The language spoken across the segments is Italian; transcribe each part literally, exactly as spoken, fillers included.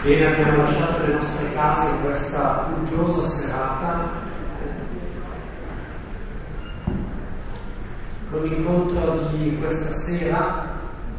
Bene, abbiamo lasciato le nostre case in questa uggiosa serata con l'incontro di questa sera.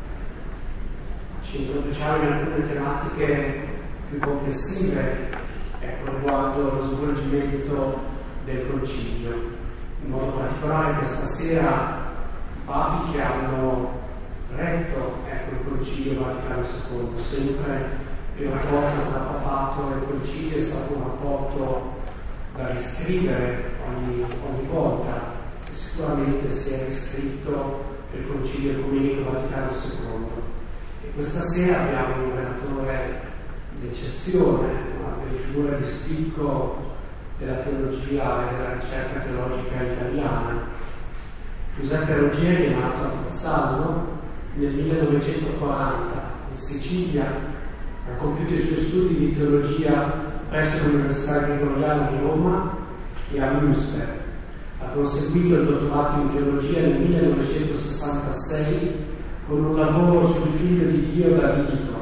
Ci introduciamo in alcune tematiche più complessive, ecco, riguardo lo svolgimento del concilio. In modo particolare questa sera papi che hanno retto ecco, il concilio Vaticano secondo, sempre il rapporto tra papato e concilio è stato un rapporto da riscrivere ogni, ogni volta, e sicuramente si è riscritto il concilio ecumenico Vaticano secondo. E questa sera abbiamo un relatore d'eccezione, una delle figure di spicco della teologia e della ricerca teologica italiana. Giuseppe Roggieri è nato a Pozzallo nel millenovecentoquaranta in Sicilia. Ha compiuto i suoi studi di teologia presso l'Università Gregoriana di Roma e a Münster. Ha conseguito il dottorato in teologia nel millenovecentosessantasei con un lavoro sul figlio di Dio Davidico.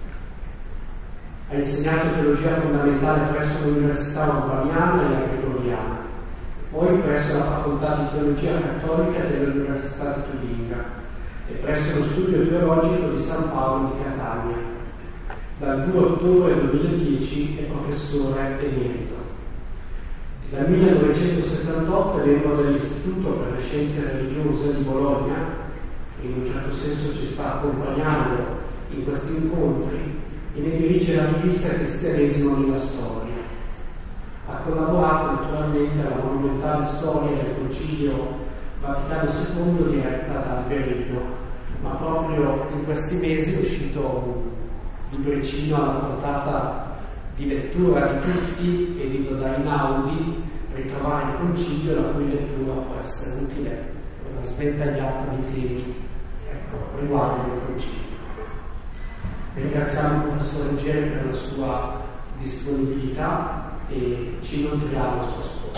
Ha insegnato teologia fondamentale presso l'Università Urbaniana e la Gregoriana, poi presso la Facoltà di Teologia Cattolica dell'Università di Turinga e presso lo Studio Teologico di San Paolo di Catania. Dal due ottobre duemiladieci è professore emerito. Dal millenovecentosettantotto è membro dell'Istituto per le Scienze Religiose di Bologna, che in un certo senso ci sta accompagnando in questi incontri, e ne dirige la rivista Cristianesimo nella Storia. Ha collaborato naturalmente alla monumentale storia del Concilio Vaticano secondo diretta da Alberico, ma proprio in questi mesi è uscito un libricino alla portata di lettura di tutti, edito da Einaudi, Ritrovare il Concilio, la cui lettura può essere utile per una sventagliata di temi ecco, riguardo il Concilio. Ringraziamo il professor Roggieri per la sua disponibilità e ci nutriamo al suo ascolto.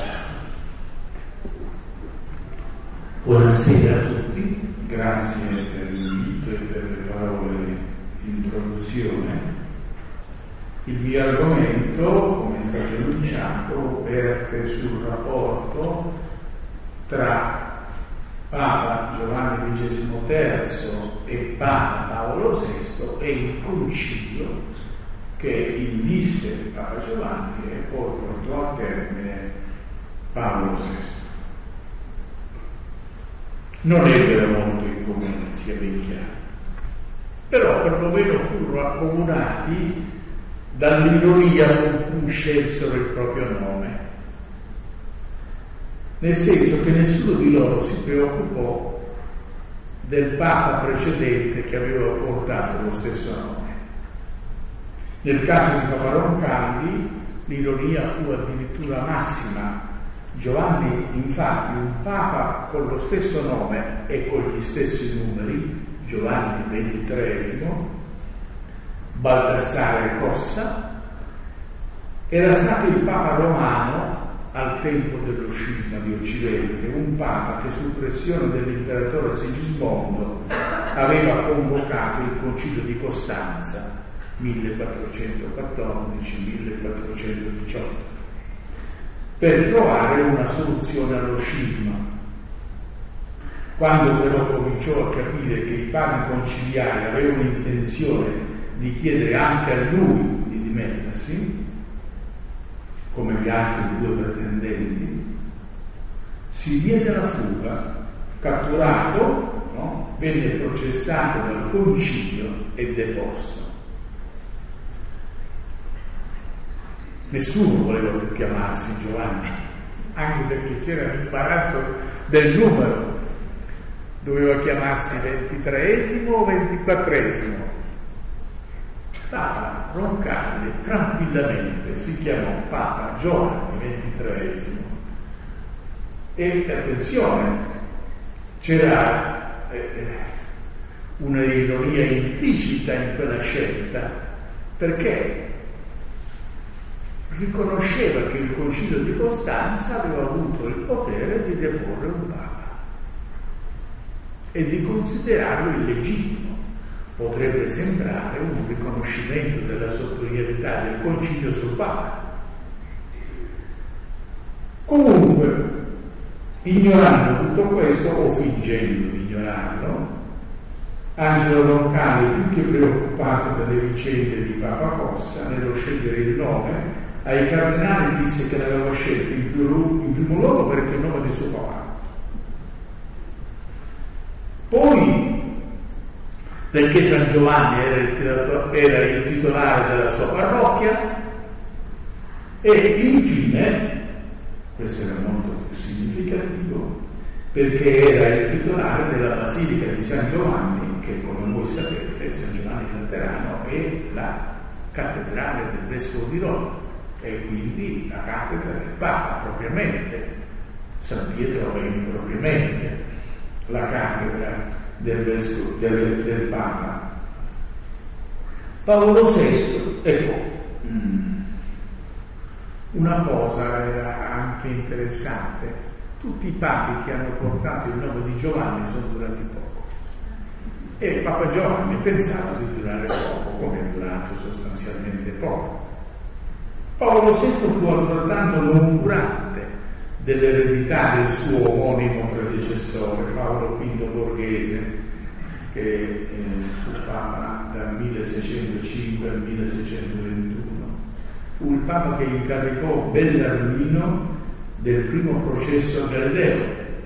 Buonasera a tutti, grazie per l'invito e per le parole di introduzione. Il mio argomento, come è stato annunciato, verte sul rapporto tra Papa Giovanni ventisimo terzo e Papa Paolo sesto e il concilio che indisse Papa Giovanni e poi portò a termine Paolo sesto. Non ebbero molto in comune, sia ben chiaro, però perlomeno furono accomunati dall'ironia con cui scelsero il proprio nome, nel senso che nessuno di loro si preoccupò del Papa precedente che aveva portato lo stesso nome. Nel caso di Papa Roncalli l'ironia fu addirittura massima. Giovanni, infatti, un Papa con lo stesso nome e con gli stessi numeri, Giovanni ventitreesimo, Baldassare Cossa, era stato il Papa romano al tempo dello scisma di Occidente, un Papa che su pressione dell'imperatore Sigismondo aveva convocato il Concilio di Costanza millequattrocentoquattordici millequattrocentodiciotto per trovare una soluzione allo scisma. Quando però cominciò a capire che i papi conciliari avevano intenzione di chiedere anche a lui di dimettersi, come gli altri due pretendenti, si diede la fuga, catturato, no? Venne processato dal concilio e deposto. Nessuno voleva più chiamarsi Giovanni, anche perché c'era l'imbarazzo del numero, doveva chiamarsi ventitreesimo o ventiquattresimo. Papa Roncalli tranquillamente si chiamò Papa Giovanni ventitreesimo. E attenzione, c'era eh, una ironia implicita in quella scelta, perché riconosceva che il Concilio di Costanza aveva avuto il potere di deporre un Papa e di considerarlo illegittimo, potrebbe sembrare un riconoscimento della sottolineità del concilio sul Papa. Comunque, ignorando tutto questo, o fingendo di ignorarlo, Angelo Roncalli, più che preoccupato delle vicende di Papa Cossa, nello scegliere il nome, ai cardinali disse che l'aveva scelto in, più, in primo luogo perché è il nome del suo papà. Poi, perché San Giovanni era il, era il titolare della sua parrocchia, e infine, questo era molto più significativo, perché era il titolare della Basilica di San Giovanni, che come voi sapete, San Giovanni Laterano è la cattedrale del Vescovo di Roma, e quindi la cattedra del Papa propriamente. San Pietro è impropriamente la cattedra del, Vescovo, del, del Papa. Paolo sesto, ecco, una cosa era anche interessante: tutti i papi che hanno portato il nome di Giovanni sono durati poco, e Papa Giovanni pensava di durare poco, come è durato sostanzialmente poco. Paolo sesto fu altrettanto nonurante dell'eredità del suo omonimo predecessore, Paolo quinto Borghese, che eh, fu Papa dal milleseicentocinque al milleseicentoventuno. Fu il Papa che incaricò Bellarmino del primo processo a Galileo,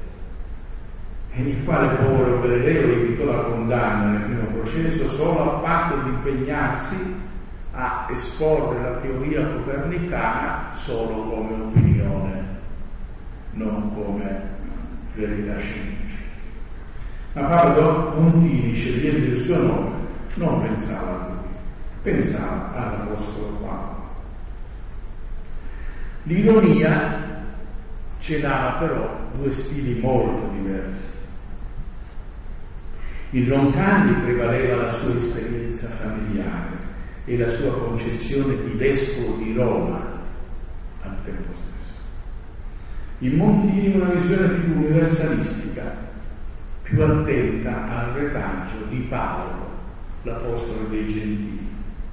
e il quale povero Galileo evitò la condanna nel primo processo solo a patto di impegnarsi a esporre la teoria copernicana solo come opinione, non come verità scientifica. Ma Paolo Montini, scegliendo il suo nome, non pensava a lui, pensava all'Apostolo Paolo. L'ironia celava però due stili molto diversi. In Roncalli prevaleva la sua esperienza familiare e la sua concezione di vescovo di Roma al tempo stesso. In Montini una visione più universalistica, più attenta al retaggio di Paolo, l'apostolo dei Gentili.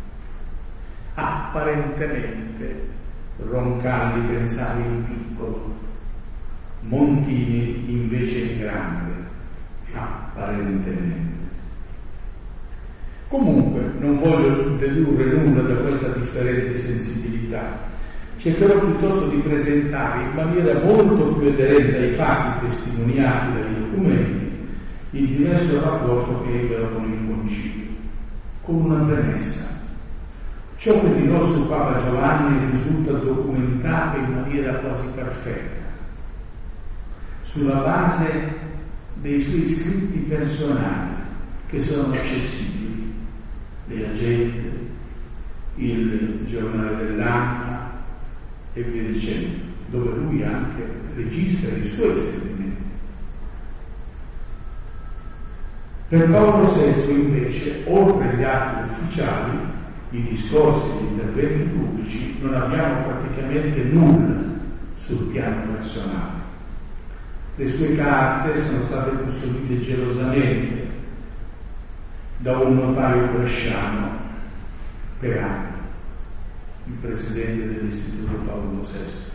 Apparentemente Roncalli pensava in piccolo, Montini invece in grande, apparentemente. Comunque, non voglio dedurre nulla da questa differente sensibilità, cercherò piuttosto di presentare in maniera molto più aderente ai fatti testimoniati dai documenti il diverso rapporto che ebbero con il Concilio, con una premessa. Ciò che dirò su Papa Giovanni risulta documentato in maniera quasi perfetta, sulla base dei suoi scritti personali, che sono accessibili, le agende, il giornale dell'anima e via dicendo, dove lui anche registra i suoi sentimenti. Per Paolo sesto invece, oltre agli atti ufficiali, i discorsi e gli interventi pubblici, non abbiamo praticamente nulla sul piano personale. Le sue carte sono state custodite gelosamente da un notaio bresciano per anni, il presidente dell'Istituto Paolo sesto.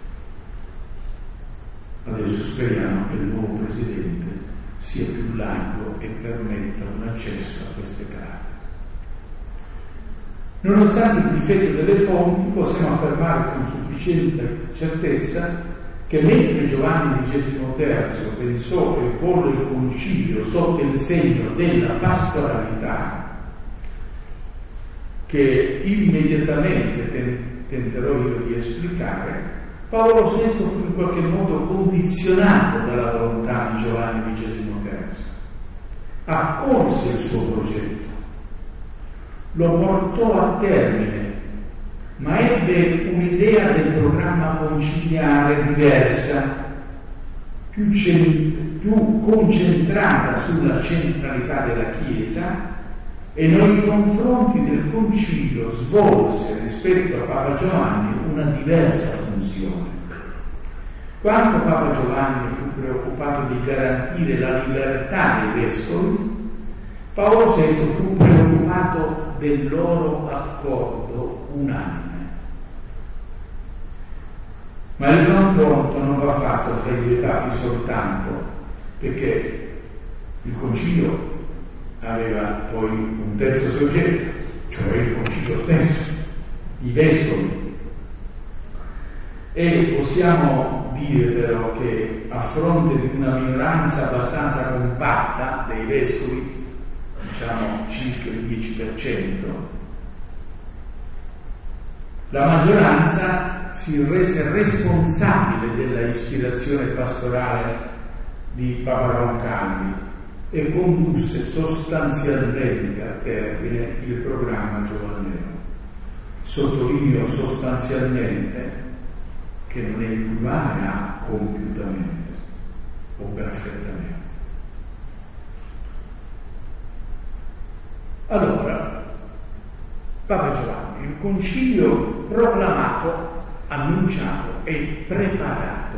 Adesso speriamo che il nuovo presidente sia più largo e permetta un accesso a queste carte. Nonostante il difetto delle fonti, possiamo affermare con sufficiente certezza che mentre Giovanni ventisimo terzo pensò e volle il concilio sotto il segno della pastoralità, che immediatamente ten- tenterò io di esplicare, Paolo sesto fu in qualche modo condizionato dalla volontà di Giovanni ventisimo terzo, accolse il suo progetto, lo portò a termine, ma ebbe un'idea del programma conciliare diversa, più, cent- più concentrata sulla centralità della Chiesa, e nei confronti del concilio svolse rispetto a Papa Giovanni una diversa funzione. Quando Papa Giovanni fu preoccupato di garantire la libertà dei vescovi, Paolo sesto fu preoccupato del loro accordo unanime. Ma il confronto non va fatto fra i due capi soltanto, perché il concilio aveva poi un terzo soggetto, cioè il concilio stesso, i vescovi. E possiamo dire però che a fronte di una minoranza abbastanza compatta dei vescovi, diciamo circa il dieci per cento, la maggioranza si rese responsabile della ispirazione pastorale di Papa Roncalli e condusse sostanzialmente a termine il programma giovanneo. Sottolineo sostanzialmente, che non è equivalente a compiutamente o perfettamente. Allora, Papa Giovanni, il concilio proclamato, annunciato e preparato.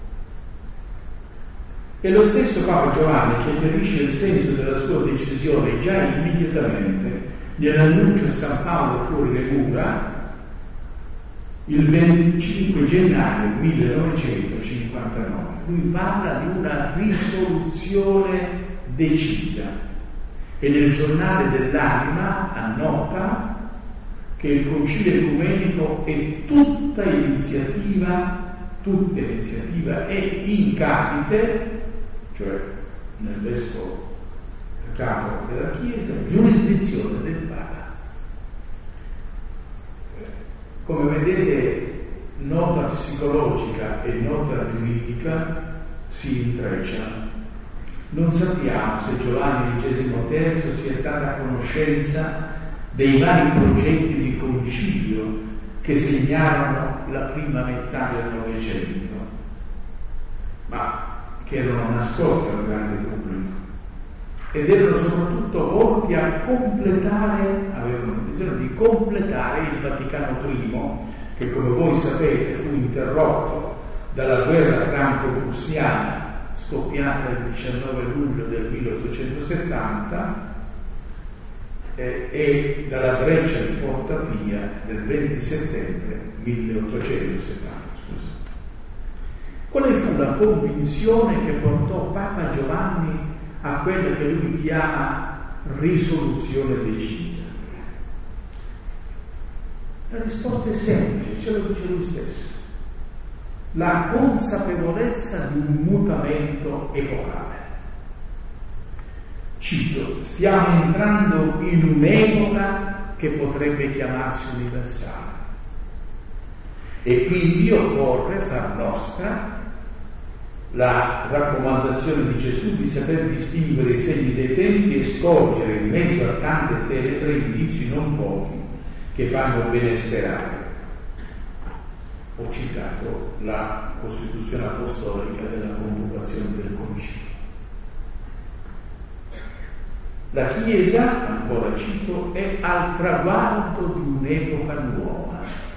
E lo stesso Papa Giovanni che chiarisce il senso della sua decisione già immediatamente nell'annuncio a San Paolo fuori le mura, il venticinque gennaio millenovecentocinquantanove. Lui parla di una risoluzione decisa e nel giornale dell'anima annota che il concilio ecumenico è tutta iniziativa, tutta iniziativa è in capite, cioè nel vescovo capo della Chiesa, giurisdizione del Papa. Come vedete, nota psicologica e nota giuridica si intrecciano. Non sappiamo se Giovanni ventisimo terzo sia stata a conoscenza dei vari progetti di concilio che segnarono la prima metà del Novecento, ma che erano nascosti al grande pubblico ed erano soprattutto volti a completare, avevano bisogno di completare il Vaticano primo, che come voi sapete fu interrotto dalla guerra franco-prussiana scoppiata il diciannove luglio del milleottocentosettanta eh, e dalla breccia di Porta Pia del venti settembre milleottocentosettanta. Scusa. Quale fu la convinzione che portò Papa Giovanni a quella che lui chiama risoluzione decisa? La risposta è semplice, ce lo dice lui stesso: la consapevolezza di un mutamento epocale. Cito: stiamo entrando in un'epoca che potrebbe chiamarsi universale e quindi occorre far nostra la raccomandazione di Gesù di saper distinguere i segni dei tempi e scorgere in mezzo a tante tenebre indizi non pochi che fanno bene sperare. Ho citato la Costituzione Apostolica della convocazione del Concilio. La Chiesa, ancora cito, è al traguardo di un'epoca nuova.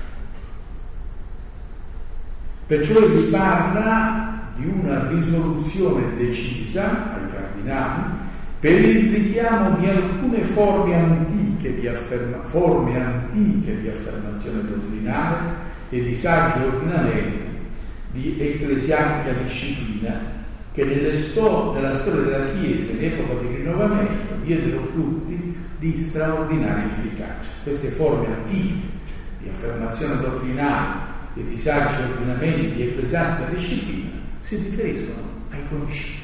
Perciò egli parla di una risoluzione decisa ai cardinali per il richiamo di alcune forme antiche di, afferma, forme antiche di affermazione dottrinale e di saggi ordinamenti di ecclesiastica disciplina che nelle sto, nella storia della Chiesa in epoca di rinnovamento diedero frutti di straordinaria efficacia. Queste forme antiche di affermazione dottrinale e di saggi ordinamenti di ecclesiastica disciplina si riferiscono ai concili.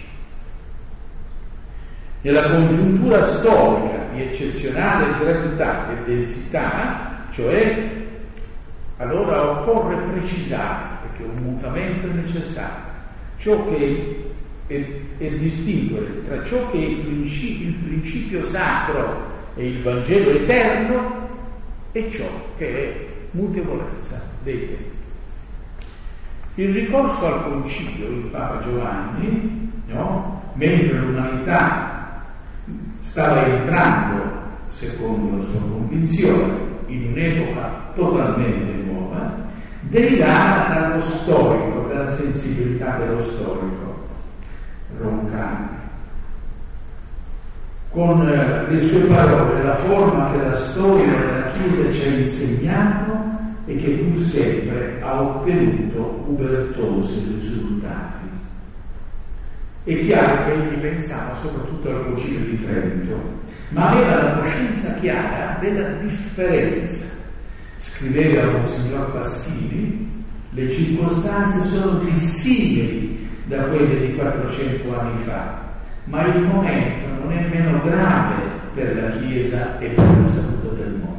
Nella congiuntura storica di eccezionale gravità e densità, cioè, allora occorre precisare, perché un mutamento è necessario, ciò che è, è distinguere tra ciò che è il principio, il principio sacro e il Vangelo eterno e ciò che è mutevolezza dei tempi. Il ricorso al concilio di Papa Giovanni, no? Mentre l'umanità stava entrando, secondo la sua convinzione, in un'epoca totalmente nuova, derivava dallo storico, dalla sensibilità dello storico Roncalli. con le sue parole la forma che la storia della Chiesa ci ha insegnato e che pur sempre ha ottenuto ubertosi risultati. È chiaro che egli pensava soprattutto al Concilio di Trento, ma aveva la coscienza chiara della differenza. Scriveva a Monsignor Paschini: le circostanze sono dissimili da quelle di quattrocento anni fa, ma il momento non è meno grave per la Chiesa e per la salute del mondo.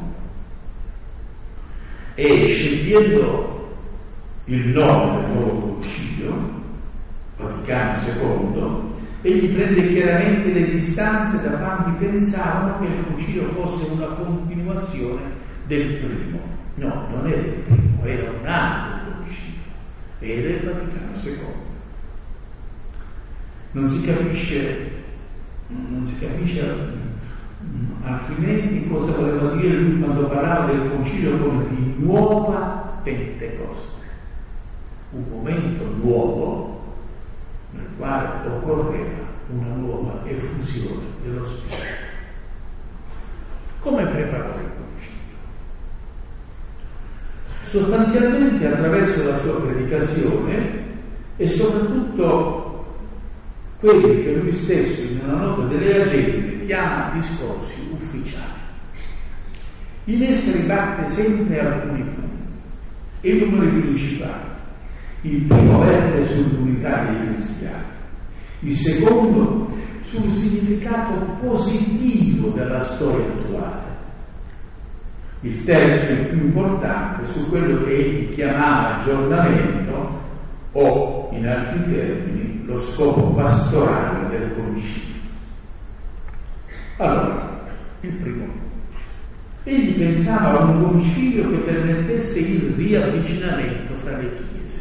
E scegliendo il nome del nuovo concilio, Vaticano secondo, egli prende chiaramente le distanze da quanti pensavano che il concilio fosse una continuazione del primo. No, non era il primo, era un altro concilio, era il Vaticano secondo. Non si capisce, non si capisce altrimenti cosa voleva dire lui quando parlava del concilio come di nuova Pentecoste, un momento nuovo nel quale occorreva una nuova effusione dello Spirito. Come preparò il concilio? Sostanzialmente attraverso la sua predicazione e soprattutto quelli che lui stesso in una nota delle agende chiama discorsi ufficiali. In essa ribatte sempre alcuni punti e i numeri principali. Il primo verte sull'unità dei cristiani, il secondo sul significato positivo della storia attuale, il terzo, il più importante, su quello che egli chiamava aggiornamento o, in altri termini, lo scopo pastorale del concilio. Allora, il primo punto. Egli pensava a un concilio che permettesse il riavvicinamento fra le chiese.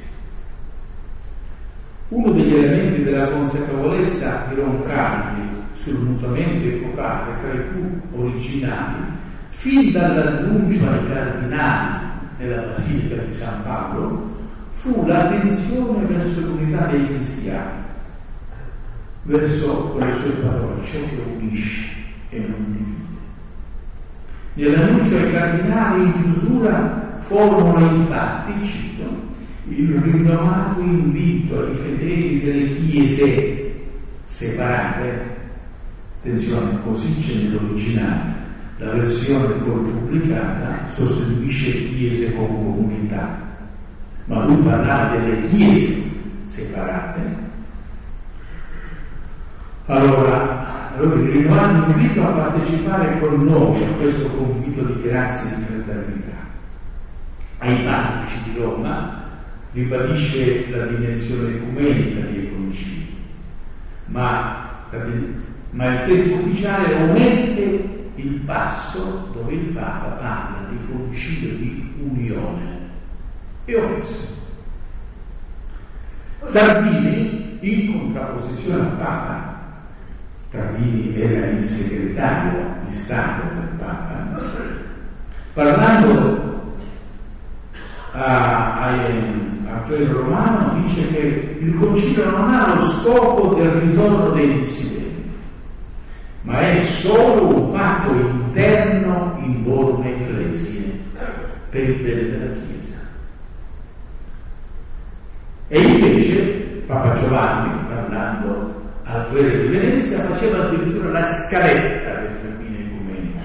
Uno degli elementi della consapevolezza di Roncalli sul mutamento epocale tra i più originali, fin dall'annuncio ai cardinali nella Basilica di San Paolo, fu l'attenzione verso l'unità dei cristiani, verso con le sue parole ciò che unisce e non divide. Nell'annuncio ai cardinali in chiusura formula infatti, cito, il rinnovato invito ai fedeli delle chiese separate. Attenzione, così c'è nell'originale. La versione poi pubblicata sostituisce chiese con comunità, ma lui parla delle chiese separate. Allora, allora il rinnovato invito a partecipare con noi a questo compito di grazia e di fraternità. Ai parroci di Roma ribadisce la dimensione ecumenica dei concili, ma, ma il testo ufficiale omette il passo dove il Papa parla di concilio di unione. E ho messo Tardini, in contrapposizione al Papa. Tardini era il segretario di Stato del Papa, parlando a, a, a quello romano, dice che il concilio non ha lo scopo del ritorno dei dissidenti, ma è solo un fatto interno in borne ecclesie per il bene della Chiesa. E invece Papa Giovanni, parlando al Re di Venezia, faceva addirittura la scaletta del cammino ecumenico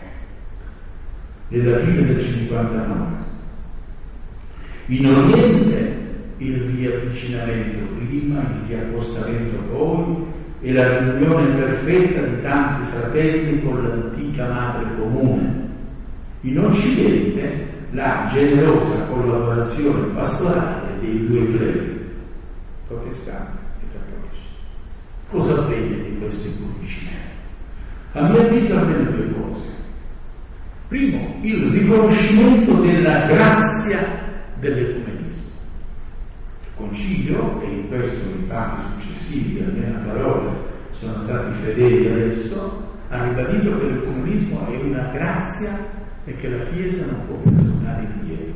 nella fine del cinquantanove. In Oriente il riavvicinamento prima, il riaccostamento poi e la riunione perfetta di tanti fratelli con l'antica madre comune. In Occidente la generosa collaborazione pastorale dei due cleri, protestanti e cattolici. Cosa avvenne di questi pubblici? A mio avviso almeno due cose. Primo, il riconoscimento della grazia dell'ecumenismo. Il concilio, e in questo i papi successivi, almeno a parole, sono stati fedeli adesso, ha ribadito che l'ecumenismo è una grazia e che la Chiesa non può più tornare indietro.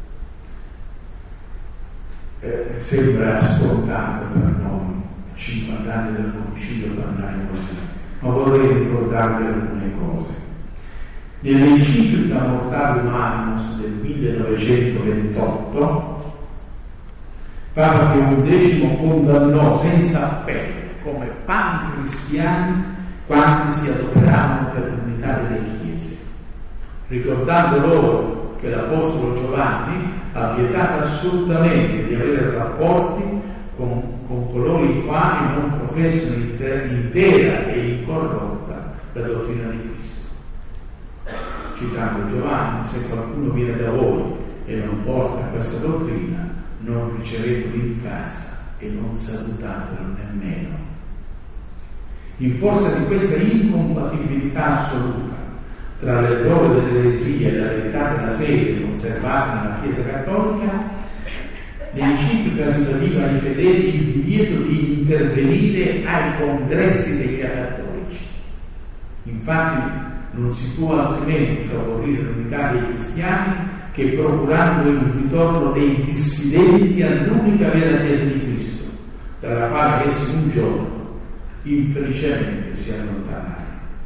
Eh, sembra scontato per noi, a cinquanta anni del concilio, parlare così, ma vorrei ricordarvi alcune cose. Nell'enciclica Mortale Humanus del millenovecentoventotto, Papa Pio X condannò senza appello come pancristiani quanti si adoperavano per l'unità delle chiese, ricordando loro che l'Apostolo Giovanni ha vietato assolutamente di avere rapporti con, con coloro i quali non professano intera e incorrotta la dottrina di Cristo. Citando Giovanni: se qualcuno viene da voi e non porta questa dottrina, non ricevetelo in casa e non salutatelo nemmeno. In forza di questa incompatibilità assoluta tra l'errore dell'eresia e la verità della fede conservata nella Chiesa Cattolica, l'enciclica ribadiva ai fedeli il divieto di intervenire ai congressi degli acattolici. Infatti non si può altrimenti favorire l'unità dei cristiani che procurando il ritorno dei dissidenti all'unica vera Chiesa di Cristo, dalla quale essi un giorno infelicemente si allontanarono.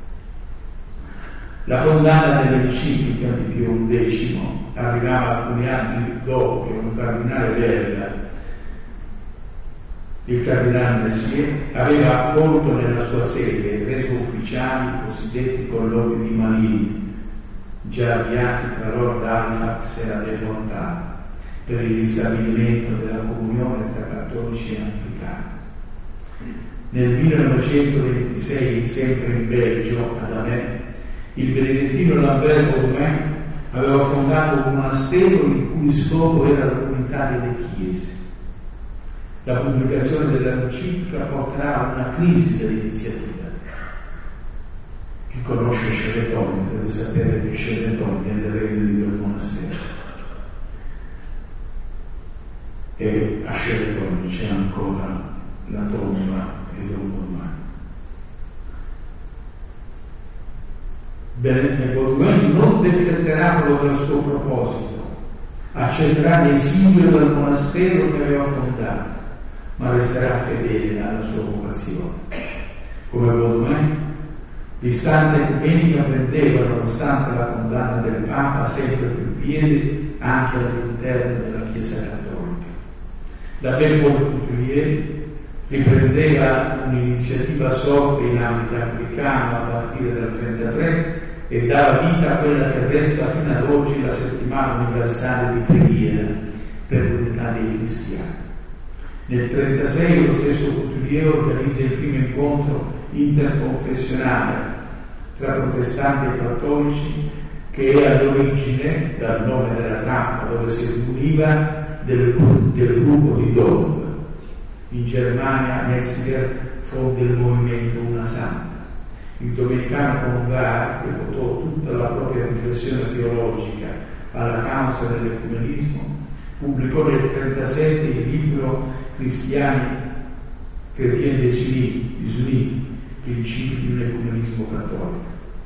La condanna dell'enciclica di Pio undicesimo arrivava alcuni anni dopo che un cardinale belga, il cardinale Messier, aveva accolto nella sua sede e reso ufficiali i cosiddetti colloqui di Malines, già avviati tra Lord Halifax e la del Montano, per il ristabilimento della comunione tra cattolici e anglicani. Nel millenovecentoventisei, sempre in Belgio, ad Amè, il benedettino Lambert Baudouin aveva fondato un monastero il cui scopo era l'unità delle chiese. La pubblicazione dell'enciclica porterà a una crisi dell'iniziativa. Chi conosce Sceletoni deve sapere che Sceletoni è l'erede del monastero. E a Sceletoni c'è ancora la tomba di Don Baudouin. Bene, Baudouin non defletterà proprio dal suo proposito, accetterà l'esilio dal monastero che aveva fondato, ma resterà fedele alla sua vocazione. Come Baudouin, l'istanza ecumenica prendeva, nonostante la condanna del Papa, sempre più piede anche all'interno della Chiesa Cattolica. Da ben Couturier riprendeva un'iniziativa sorta in ambito anglicano a partire dal trentatré e dava vita a quella che resta fino ad oggi la settimana universale di preghiera per l'unità dei cristiani. Nel trentasei lo stesso Couturier organizza il primo incontro interconfessionale tra protestanti e cattolici, che è all'origine, dal nome della trappola dove si riuniva, del, del gruppo di Dom. In Germania Metzinger fonde il movimento Una Santa. Il domenicano Congar, che votò tutta la propria riflessione teologica alla causa dell'ecumenismo, pubblicò nel trentasette il libro Cristiani Chrétiens Désunis, principi di un ecumenismo cattolico.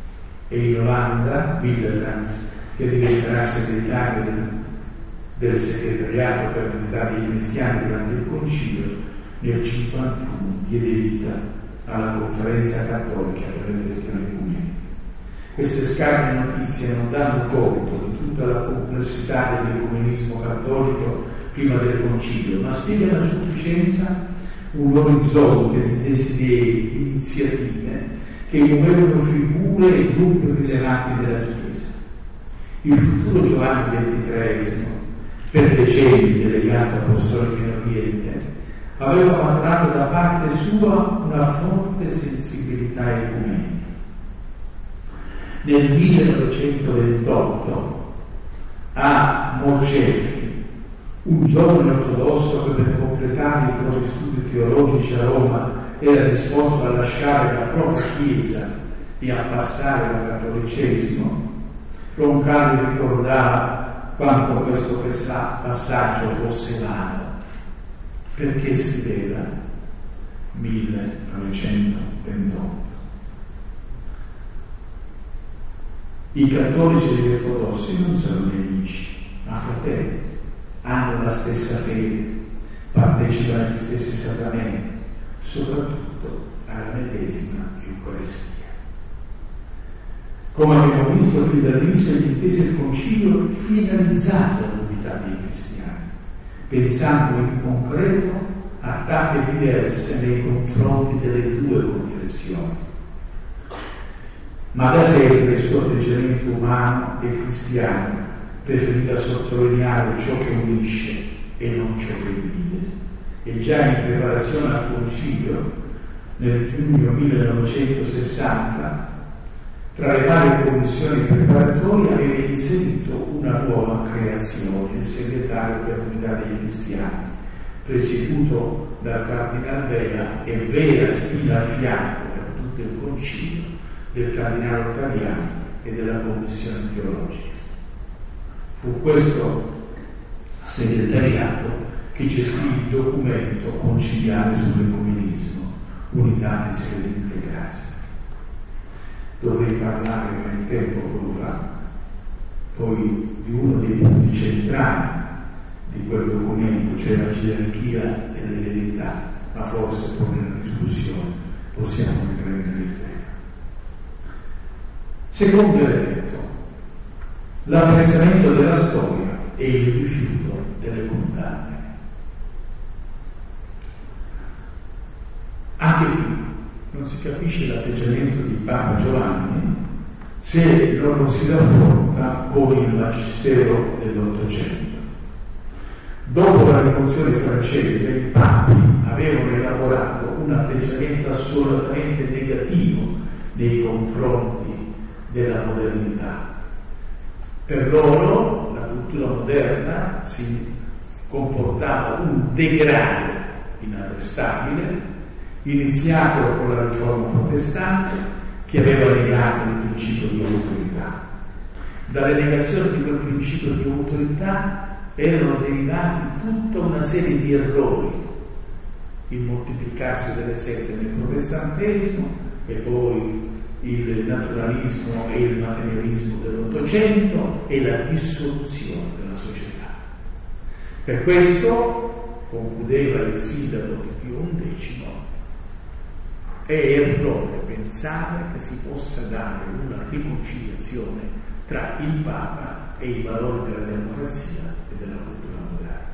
E in Olanda Willebrand, che diventerà segretario del, del segretariato per l'unità dei cristiani durante il concilio, nel cinquantuno diede vita alla conferenza cattolica per le questioni ecumeniche. Queste scarne notizie non danno conto di tutta la complessità dell'ecumenismo cattolico prima del concilio, ma spiegano a sufficienza un orizzonte di desideri, di iniziative che muovevano figure e gruppi rilevanti della Chiesa. Il futuro Giovanni ventitreesimo, per decenni delegato apostolico in Oriente, aveva maturato da parte sua una forte sensibilità ecumenica. Nel millenovecentoventotto a Morceffi, un giovane ortodosso che per completare i propri studi teologici a Roma era disposto a lasciare la propria Chiesa e a passare al cattolicesimo, Roncalli ricordava quanto questo passaggio fosse vano, perché scriveva millenovecentoventotto. I cattolici e gli ortodossi non sono nemici, ma fratelli, hanno la stessa fede, partecipano agli stessi sacramenti, soprattutto condotto alla medesima Eucaristia. Come abbiamo visto fin dall'inizio, intese il concilio finalizzato all'unità dei cristiani, pensando in concreto a tappe diverse nei confronti delle due confessioni. Ma da sempre il suo atteggiamento umano e cristiano preferiva sottolineare ciò che unisce e non ciò che divide. E già in preparazione al concilio, nel giugno millenovecentosessanta, tra le varie commissioni preparatorie aveva inserito una nuova creazione, il segretario per l'unità dei cristiani, presieduto dal cardinal Vela e vera spina al fianco per tutto il concilio del cardinale Ottaviano e della commissione teologica. Fu questo segretariato che gestì il documento conciliare sull'ecumenismo, Unitatis Redemptoris. Dovrei parlare, ma il tempo vola, poi di uno dei punti centrali di quel documento, cioè la gerarchia delle verità, ma forse poi nella discussione possiamo riprendere il tema. Secondo elemento, l'apprezzamento della storia e il rifiuto delle condanne. Anche qui non si capisce l'atteggiamento di Papa Giovanni se non lo si raffronta con il magistero dell'Ottocento. Dopo la rivoluzione francese, i papi avevano elaborato un atteggiamento assolutamente negativo nei confronti della modernità. Per loro la cultura moderna si comportava un degrado inarrestabile, iniziato con la riforma protestante, che aveva negato il principio di autorità. Dalla negazione di quel principio di autorità erano derivati tutta una serie di errori: il moltiplicarsi delle sette nel protestantesimo e poi il naturalismo e il materialismo dell'Ottocento e la dissoluzione della società. Per questo, concludeva il sindaco di Pio undicesimo, è errore pensare che si possa dare una riconciliazione tra il Papa e i valori della democrazia e della cultura moderna.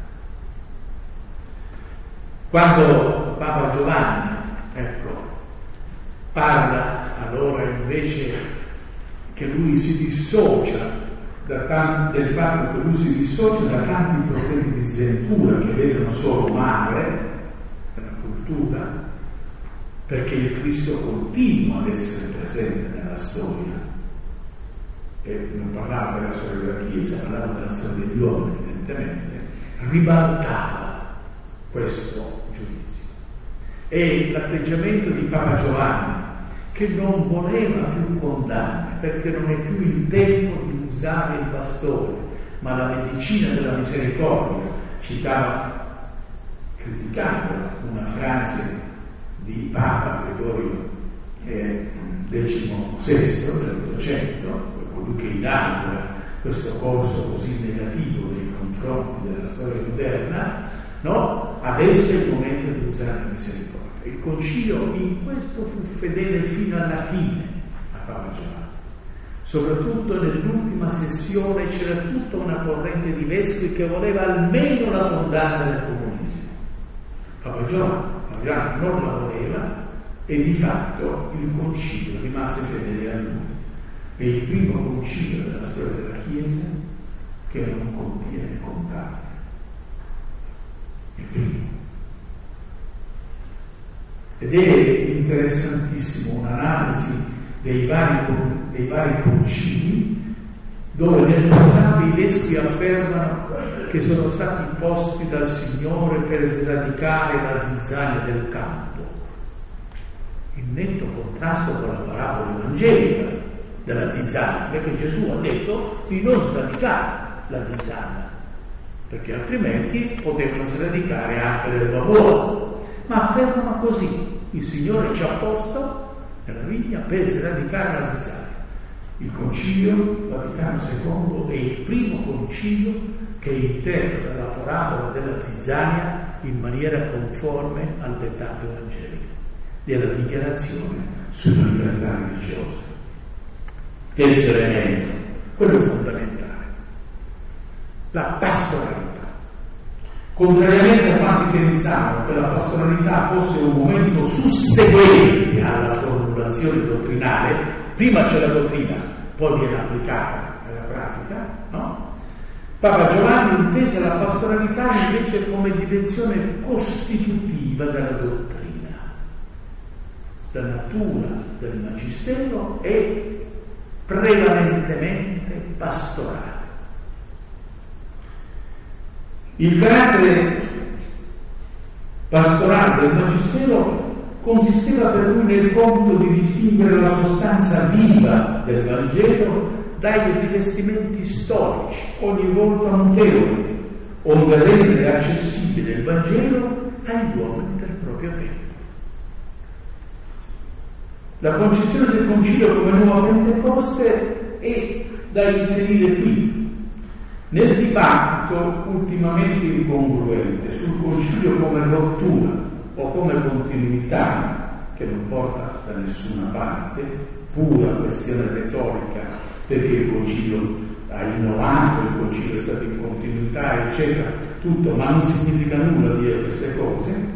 Quando Papa Giovanni, ecco, parla allora invece che lui si dissocia da tanti, del fatto che lui si dissocia da tanti profeti di sventura che vedono solo male nella cultura, perché il Cristo continua ad essere presente nella storia. E non parlava della storia della Chiesa, parlava della storia degli uomini, evidentemente, ribaltava questo giudizio. E l'atteggiamento di Papa Giovanni, che non voleva più condanne, perché non è più il tempo di usare il bastone, ma la medicina della misericordia, citava, criticando una frase di Papa Gregorio diciannovesimo dell'Ottocento, colui che inaugura questo corso così negativo nei confronti della storia moderna, no? Adesso è il momento di usare la misericordia. Il concilio in questo fu fedele fino alla fine a Papa Giovanni. Soprattutto nell'ultima sessione c'era tutta una corrente di vescovi che voleva almeno la condanna del comunismo. Papa Giovanni non la voleva e di fatto il concilio rimase fedele a lui. È il primo concilio della storia della Chiesa che non contiene condanne. Il primo. Ed è interessantissimo un'analisi dei vari, dei vari concili, dove nel passato i vescovi affermano che sono stati posti dal Signore per sradicare la zizzania del campo, in netto contrasto con la parabola evangelica della zizzania, perché Gesù ha detto di non sradicare la zizzania, perché altrimenti potevano sradicare anche l'erba buona. Ma affermano così: il Signore ci ha posto nella vigna per sradicare la zizzania. Il Concilio Vaticano secondo è il primo concilio che interpreta la parabola della zizzania in maniera conforme al dettato evangelico. della dichiarazione sulla libertà religiosa. Terzo elemento, quello fondamentale, la pastoralità. Contrariamente a quanti pensavano che la pastoralità fosse un momento susseguente alla formulazione dottrinale, prima c'è la dottrina, poi viene applicata alla pratica, no? Papa Giovanni intese la pastoralità invece come dimensione costitutiva della dottrina. La natura del magistero è prevalentemente pastorale. Il carattere pastorale del magistero consisteva per lui nel compito di distinguere la sostanza viva del Vangelo dai rivestimenti storici, ogni volta mutevoli, onde rendere accessibile il Vangelo agli uomini del proprio tempo. La concezione del Concilio come nuova Pentecoste è da inserire qui. Nel dibattito ultimamente incongruente sul Concilio come rottura o come continuità, che non porta da nessuna parte, pura questione retorica, perché il Concilio ha innovato, il Concilio è stato in continuità, eccetera, tutto, ma non significa nulla dire queste cose.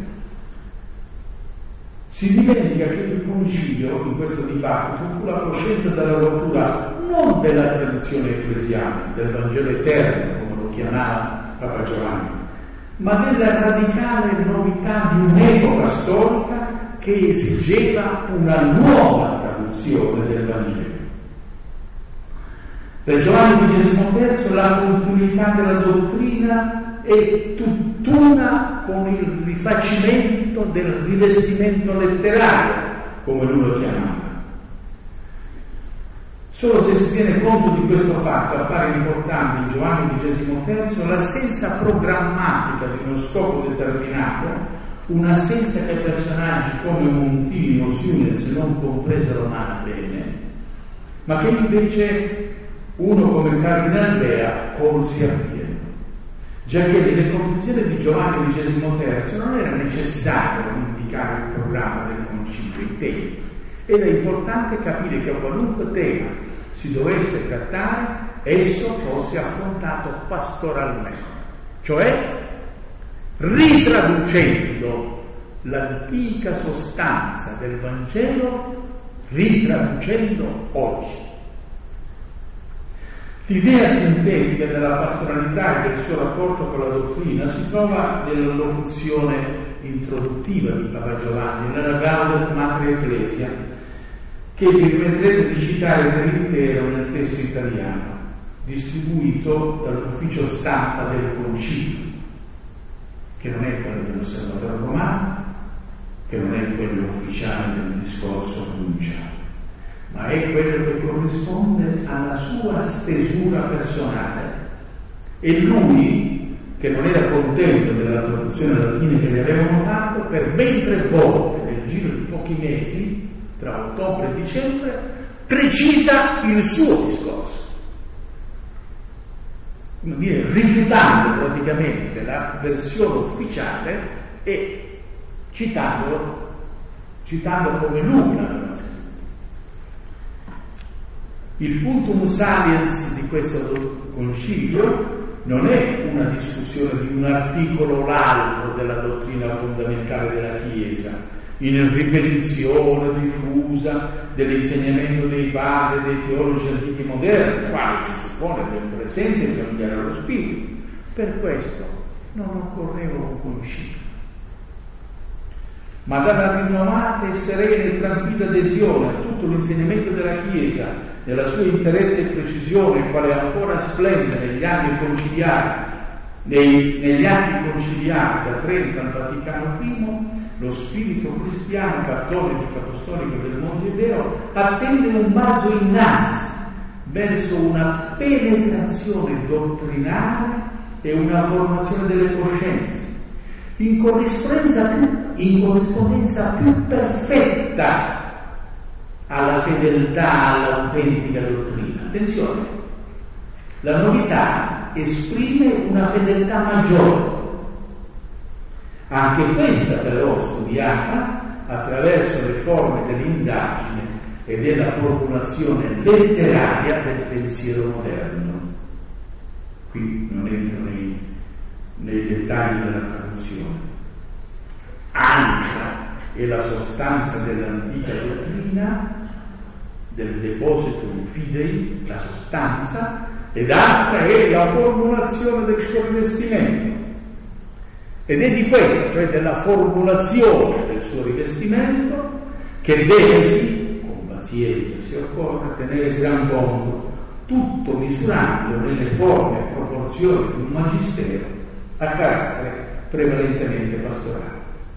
Si dimentica che il Concilio, in questo dibattito, fu la coscienza della rottura non della tradizione ecclesiale, del Vangelo eterno, come lo chiamava Papa Giovanni, ma della radicale novità di un'epoca storica che esigeva una nuova traduzione del Vangelo. Per Giovanni ventisimo terzo la continuità della dottrina è tutt'una con il rifacimento del rivestimento letterario, come lui lo chiamava. Solo se si tiene conto di questo fatto appare importante in Giovanni ventisimo terzo l'assenza programmatica di uno scopo determinato, un'assenza che personaggi come Montini o Siunez non compresero mai bene, ma che invece uno come Cardinal Bea colse appieno, già che nelle condizioni di Giovanni ventisimo terzo non era necessario indicare il programma del concilio, i temi. Era importante capire che a qualunque tema si dovesse trattare, esso fosse affrontato pastoralmente, cioè ritraducendo l'antica sostanza del Vangelo, ritraducendo oggi. L'idea sintetica della pastoralità e del suo rapporto con la dottrina si trova nella locuzione introduttiva di Papa Giovanni, nella Gaudet Mater Ecclesia, che vi permetterete di citare per intero nel testo italiano, distribuito dall'ufficio stampa del Concilio, che non è quello dell'Osservatore Romano, che non è quello ufficiale del discorso pronunciato, ma è quello che corrisponde alla sua stesura personale. E lui, che non era contento della traduzione latina che gli avevano fatto, per ben tre volte nel giro di pochi mesi, tra ottobre e dicembre, precisa il suo discorso, come dire, rifiutando praticamente la versione ufficiale e citandolo, citando come lui l'aveva scritto. Il puntum saliens di questo concilio non è una discussione di un articolo o l'altro della dottrina fondamentale della Chiesa, in ripetizione diffusa dell'insegnamento dei padri e dei teologi antichi moderni, quale si suppone ben presente e familiare allo spirito. Per questo non occorreva un concilio, ma dalla rinnovata e serena e tranquilla adesione a tutto l'insegnamento della Chiesa, nella sua interezza e precisione, quale ancora splende negli anni conciliari, nei, negli anni conciliari da Trento al Vaticano primo, lo spirito cristiano, cattolico e apostolico del mondo ideo attende un balzo innanzi verso una penetrazione dottrinale e una formazione delle coscienze, in corrispondenza più, in corrispondenza più perfetta alla fedeltà, all'autentica dottrina. Attenzione, la novità esprime una fedeltà maggiore. Anche questa però studiata attraverso le forme dell'indagine e della formulazione letteraria del pensiero moderno. Qui non entro nei, nei dettagli della traduzione. Ancra è la sostanza dell'antica dottrina, del depositum fidei, la sostanza, ed altra è la formulazione del suo rivestimento. Ed è di questo, cioè della formulazione del suo rivestimento, che deve, sì, con pazienza se occorre, tenere gran conto, tutto misurando nelle forme e proporzioni di un magistero a carattere prevalentemente pastorale.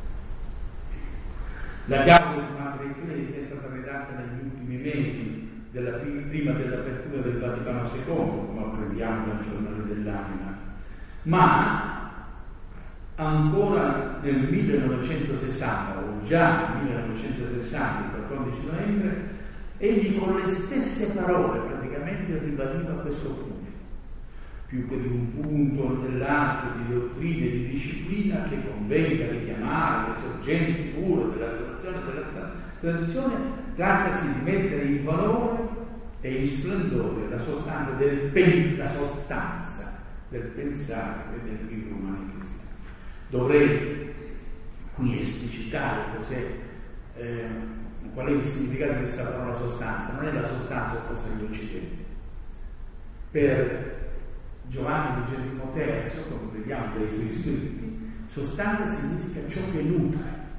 La Gaula di Madre Ecclesia è stata redatta negli ultimi mesi della, prima dell'apertura del Vaticano secondo, come apprendiamo dal Giornale dell'Anima, ma ancora nel millenovecentosessanta, o già nel millenovecentosessanta, il quattordici novembre, egli con le stesse parole praticamente ribadiva questo punto. Più che di un punto dell'atto di dottrina e di disciplina che convenga richiamare le sorgenti pure della rivelazione della tradizione, trattasi di mettere in valore e in splendore la sostanza del, pen, la sostanza del pensare e del vivere umano cristiano. Dovrei qui esplicitare cos'è, eh, qual è il significato di questa parola sostanza. Non è la sostanza opposta all'Occidente. Per Giovanni ventisimo terzo, come vediamo dai suoi scritti, sostanza significa ciò che nutre,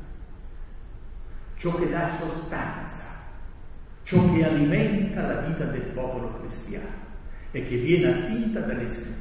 ciò che dà sostanza, ciò che alimenta la vita del popolo cristiano e che viene attinta dalle scritture.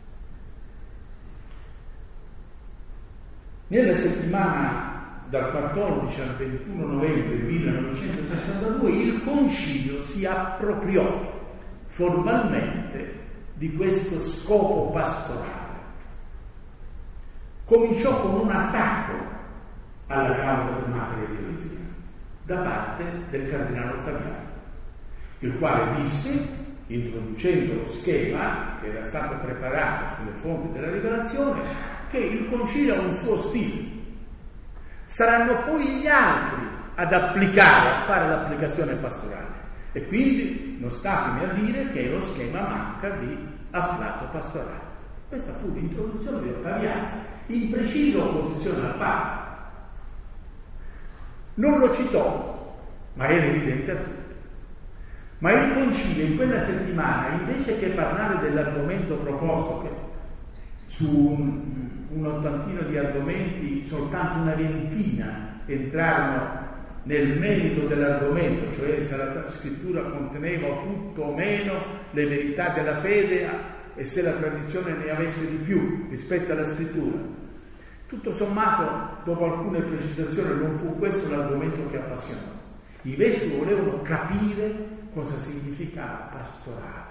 Nella settimana dal quattordici al ventuno novembre millenovecentosessantadue il Concilio si appropriò formalmente di questo scopo pastorale. Cominciò con un attacco alla Gaula di Madre Ecclesia da parte del cardinale Ottaviano, il quale disse, introducendo lo schema che era stato preparato sulle fonti della rivelazione, che il Concilio ha un suo stile. Saranno poi gli altri ad applicare, a fare l'applicazione pastorale. E quindi non statemi a dire che lo schema manca di afflato pastorale. Questa fu l'introduzione di Ottaviano, in precisa opposizione al Papa. Non lo citò, ma era evidente a tutti. Ma il Concilio in quella settimana, invece che parlare dell'argomento proposto, che su un, un ottantino di argomenti soltanto una ventina entrarono nel merito dell'argomento, cioè se la scrittura conteneva tutto o meno le verità della fede e se la tradizione ne avesse di più rispetto alla scrittura. Tutto sommato, dopo alcune precisazioni, non fu questo l'argomento che appassionò. I vescovi volevano capire cosa significava pastorale.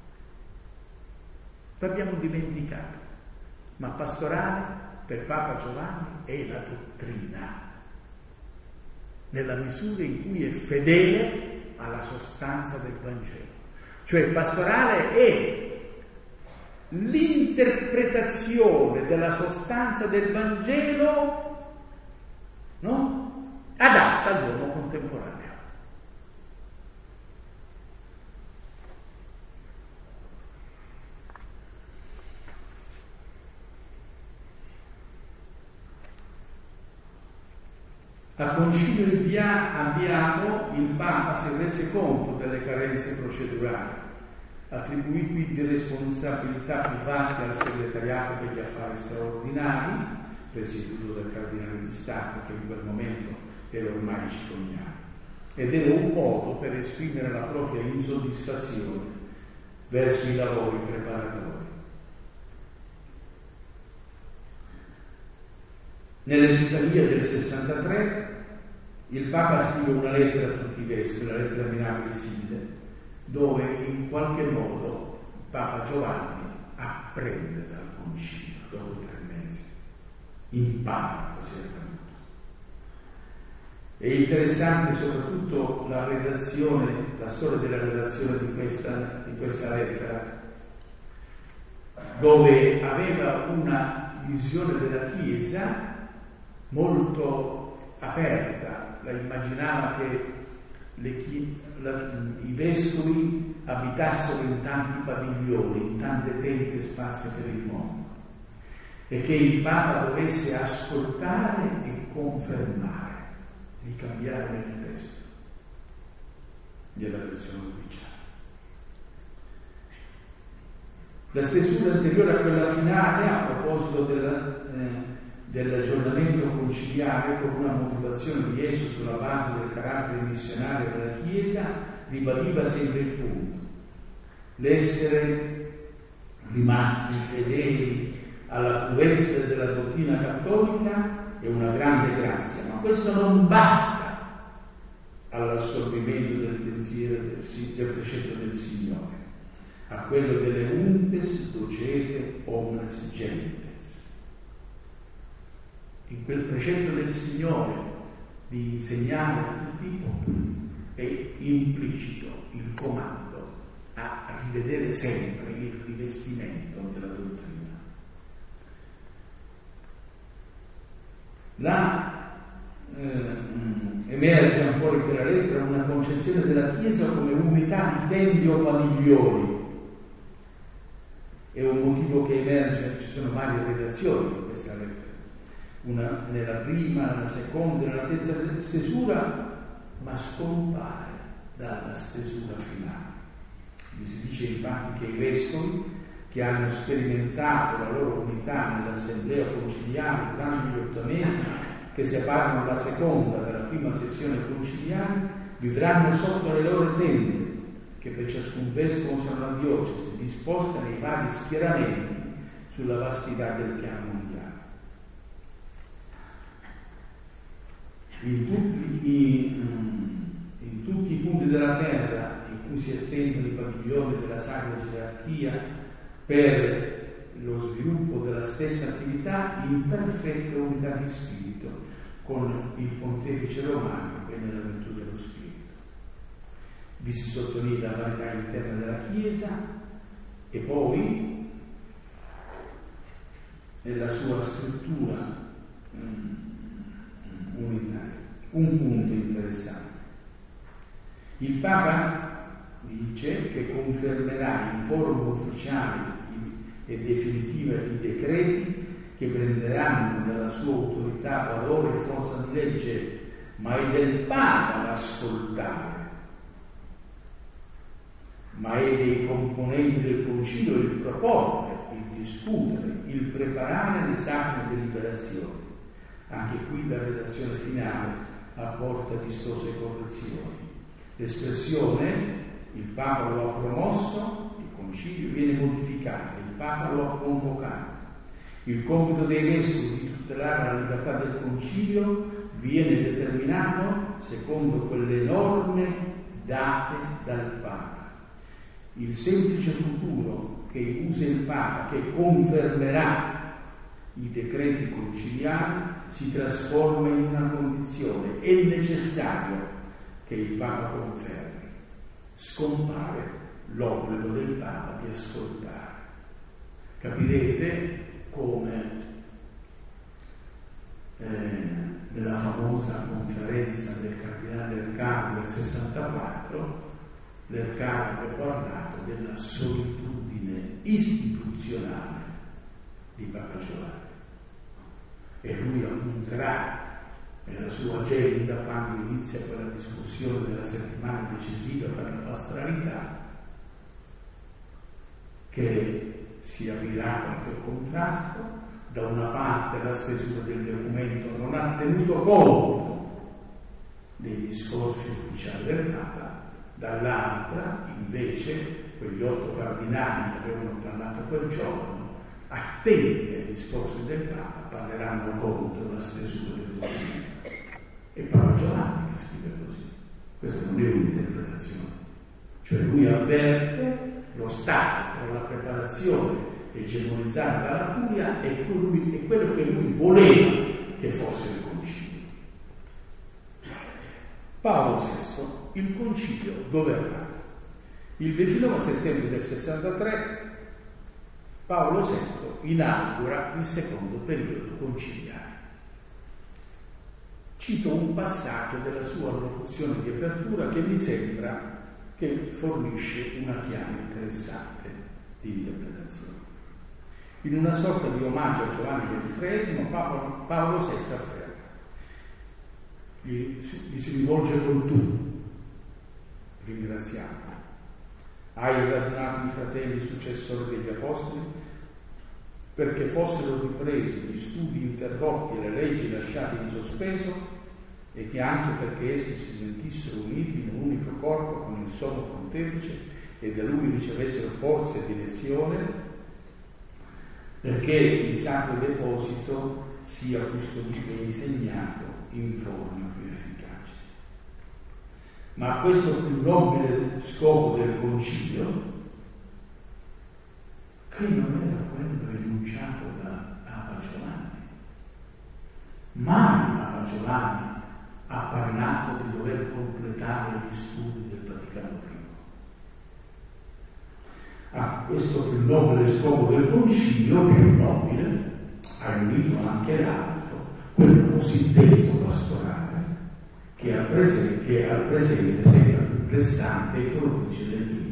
L'abbiamo dimenticato, ma pastorale per Papa Giovanni è la dottrina, nella misura in cui è fedele alla sostanza del Vangelo. Cioè pastorale è l'interpretazione della sostanza del Vangelo, no? Adatta all'uomo contemporaneo. Al concilio avviato il Papa si rese conto delle carenze procedurali, attribuì quindi responsabilità più vaste al segretariato per gli affari straordinari, presieduto dal cardinale di Stato, che in quel momento era ormai cicognano, ed era un modo per esprimere la propria insoddisfazione verso i lavori preparatori. Nell'Epifania del sessantatré il Papa scrive una lettera a tutti i vescovi, la lettera Miracoli Sinde, dove in qualche modo Papa Giovanni apprende dal concilio dopo tre mesi, impara così è accaduto. È interessante soprattutto la redazione, la storia della redazione di questa, di questa lettera, dove aveva una visione della Chiesa molto aperta, la immaginava che le chi, la, i vescovi abitassero in tanti padiglioni, in tante tende sparse per il mondo, e che il Papa dovesse ascoltare e confermare, di cambiare il testo della versione ufficiale. La stesura anteriore a quella finale, a proposito della, eh, dell'aggiornamento conciliare con una motivazione di esso sulla base del carattere missionario della Chiesa, ribadiva sempre il punto: l'essere rimasti fedeli alla purezza della dottrina cattolica è una grande grazia, ma questo non basta all'assorbimento del pensiero del, del precetto del Signore, a quello delle untes docete omnes gentes. In quel precetto del Signore di insegnare a tutti i popoli è implicito il comando a rivedere sempre il rivestimento della dottrina. La eh, emerge ancora in quella lettera una concezione della Chiesa come unità di tende o padiglioni. È un motivo che emerge, ci sono varie redazioni di questa lettera, una nella prima, nella seconda, nella terza stesura, ma scompare dalla stesura finale. Si dice infatti che i vescovi che hanno sperimentato la loro unità nell'assemblea conciliare durante gli otto mesi che separano la seconda dalla prima sessione conciliare, vivranno sotto le loro tende, che per ciascun vescovo sono la diocesi, disposta nei vari schieramenti sulla vastità del piano mondiale. In tutti i, in tutti i punti della terra in cui si estendono i padiglioni della sacra gerarchia per lo sviluppo della stessa attività in perfetta unità di spirito con il pontefice romano e nella virtù dello spirito. Vi si sottolinea la vanità interna della Chiesa e poi nella sua struttura um, unitaria. Un punto interessante. Il Papa dice che confermerà in forma ufficiale e definitiva i decreti che prenderanno dalla sua autorità valore e forza di legge, ma è del Papa l'ascoltare, ma è dei componenti del Concilio il proporre, il discutere, il preparare le sacre deliberazioni. Anche qui la redazione finale apporta vistose correzioni. L'espressione il Papa lo ha promosso, il Concilio viene modificato, il Papa lo ha convocato. Il compito dei vescovi di tutelare la libertà del Concilio viene determinato secondo quelle norme date dal Papa. Il semplice futuro che usa il Papa, che confermerà i decreti conciliari, si trasforma in una condizione. È necessario che il Papa confermi. Scompare l'obbligo del Papa di ascoltare. Capirete come eh, nella famosa conferenza del cardinale Lercano del sessantaquattro, Lercano ha parlato della solitudine istituzionale di Papa Giovanni, e lui appunterà nella sua agenda, quando inizia quella discussione della settimana decisiva per la pastoralità, che si aprirà qualche contrasto. Da una parte la stesura del documento non ha tenuto conto dei discorsi ufficiali del Papa, dall'altra invece quegli otto cardinali che avevano parlato quel giorno, attenti ai discorsi del Papa, parleranno contro la stesura del documento. E Papa Giovanni che scrive così. Questa non è un'interpretazione. Cioè lui avverte lo stato tra la preparazione egemonizzata dalla curia e quello che lui voleva che fosse il concilio. Paolo sesto, il concilio governato. Il ventinove settembre del sessantatré Paolo sesto inaugura il secondo periodo conciliare. cito un passaggio della sua locuzione di apertura che mi sembra che fornisce una chiave interessante di interpretazione. In una sorta di omaggio a Giovanni ventitreesimo, Paolo, Paolo sesto afferma, gli, gli si rivolge col tu, ringraziando. Hai radunato i fratelli successori degli apostoli perché fossero ripresi gli studi interrotti e le leggi lasciate in sospeso e che anche perché essi si sentissero uniti in un unico corpo con il sommo pontefice e da lui ricevessero forza e direzione, perché il sacro deposito sia custodito e insegnato in forma più efficace. Ma a questo più nobile scopo del concilio, che non era quello enunciato da Papa Giovanni, mai Papa Giovanni ha parlato di dover completare gli studi del Vaticano primo. A questo più nobile scopo del concilio, più nobile, ha unito anche l'altro, quello cosiddetto pastorale, che al presente, che al presente sembra più pressante e propicio del primo.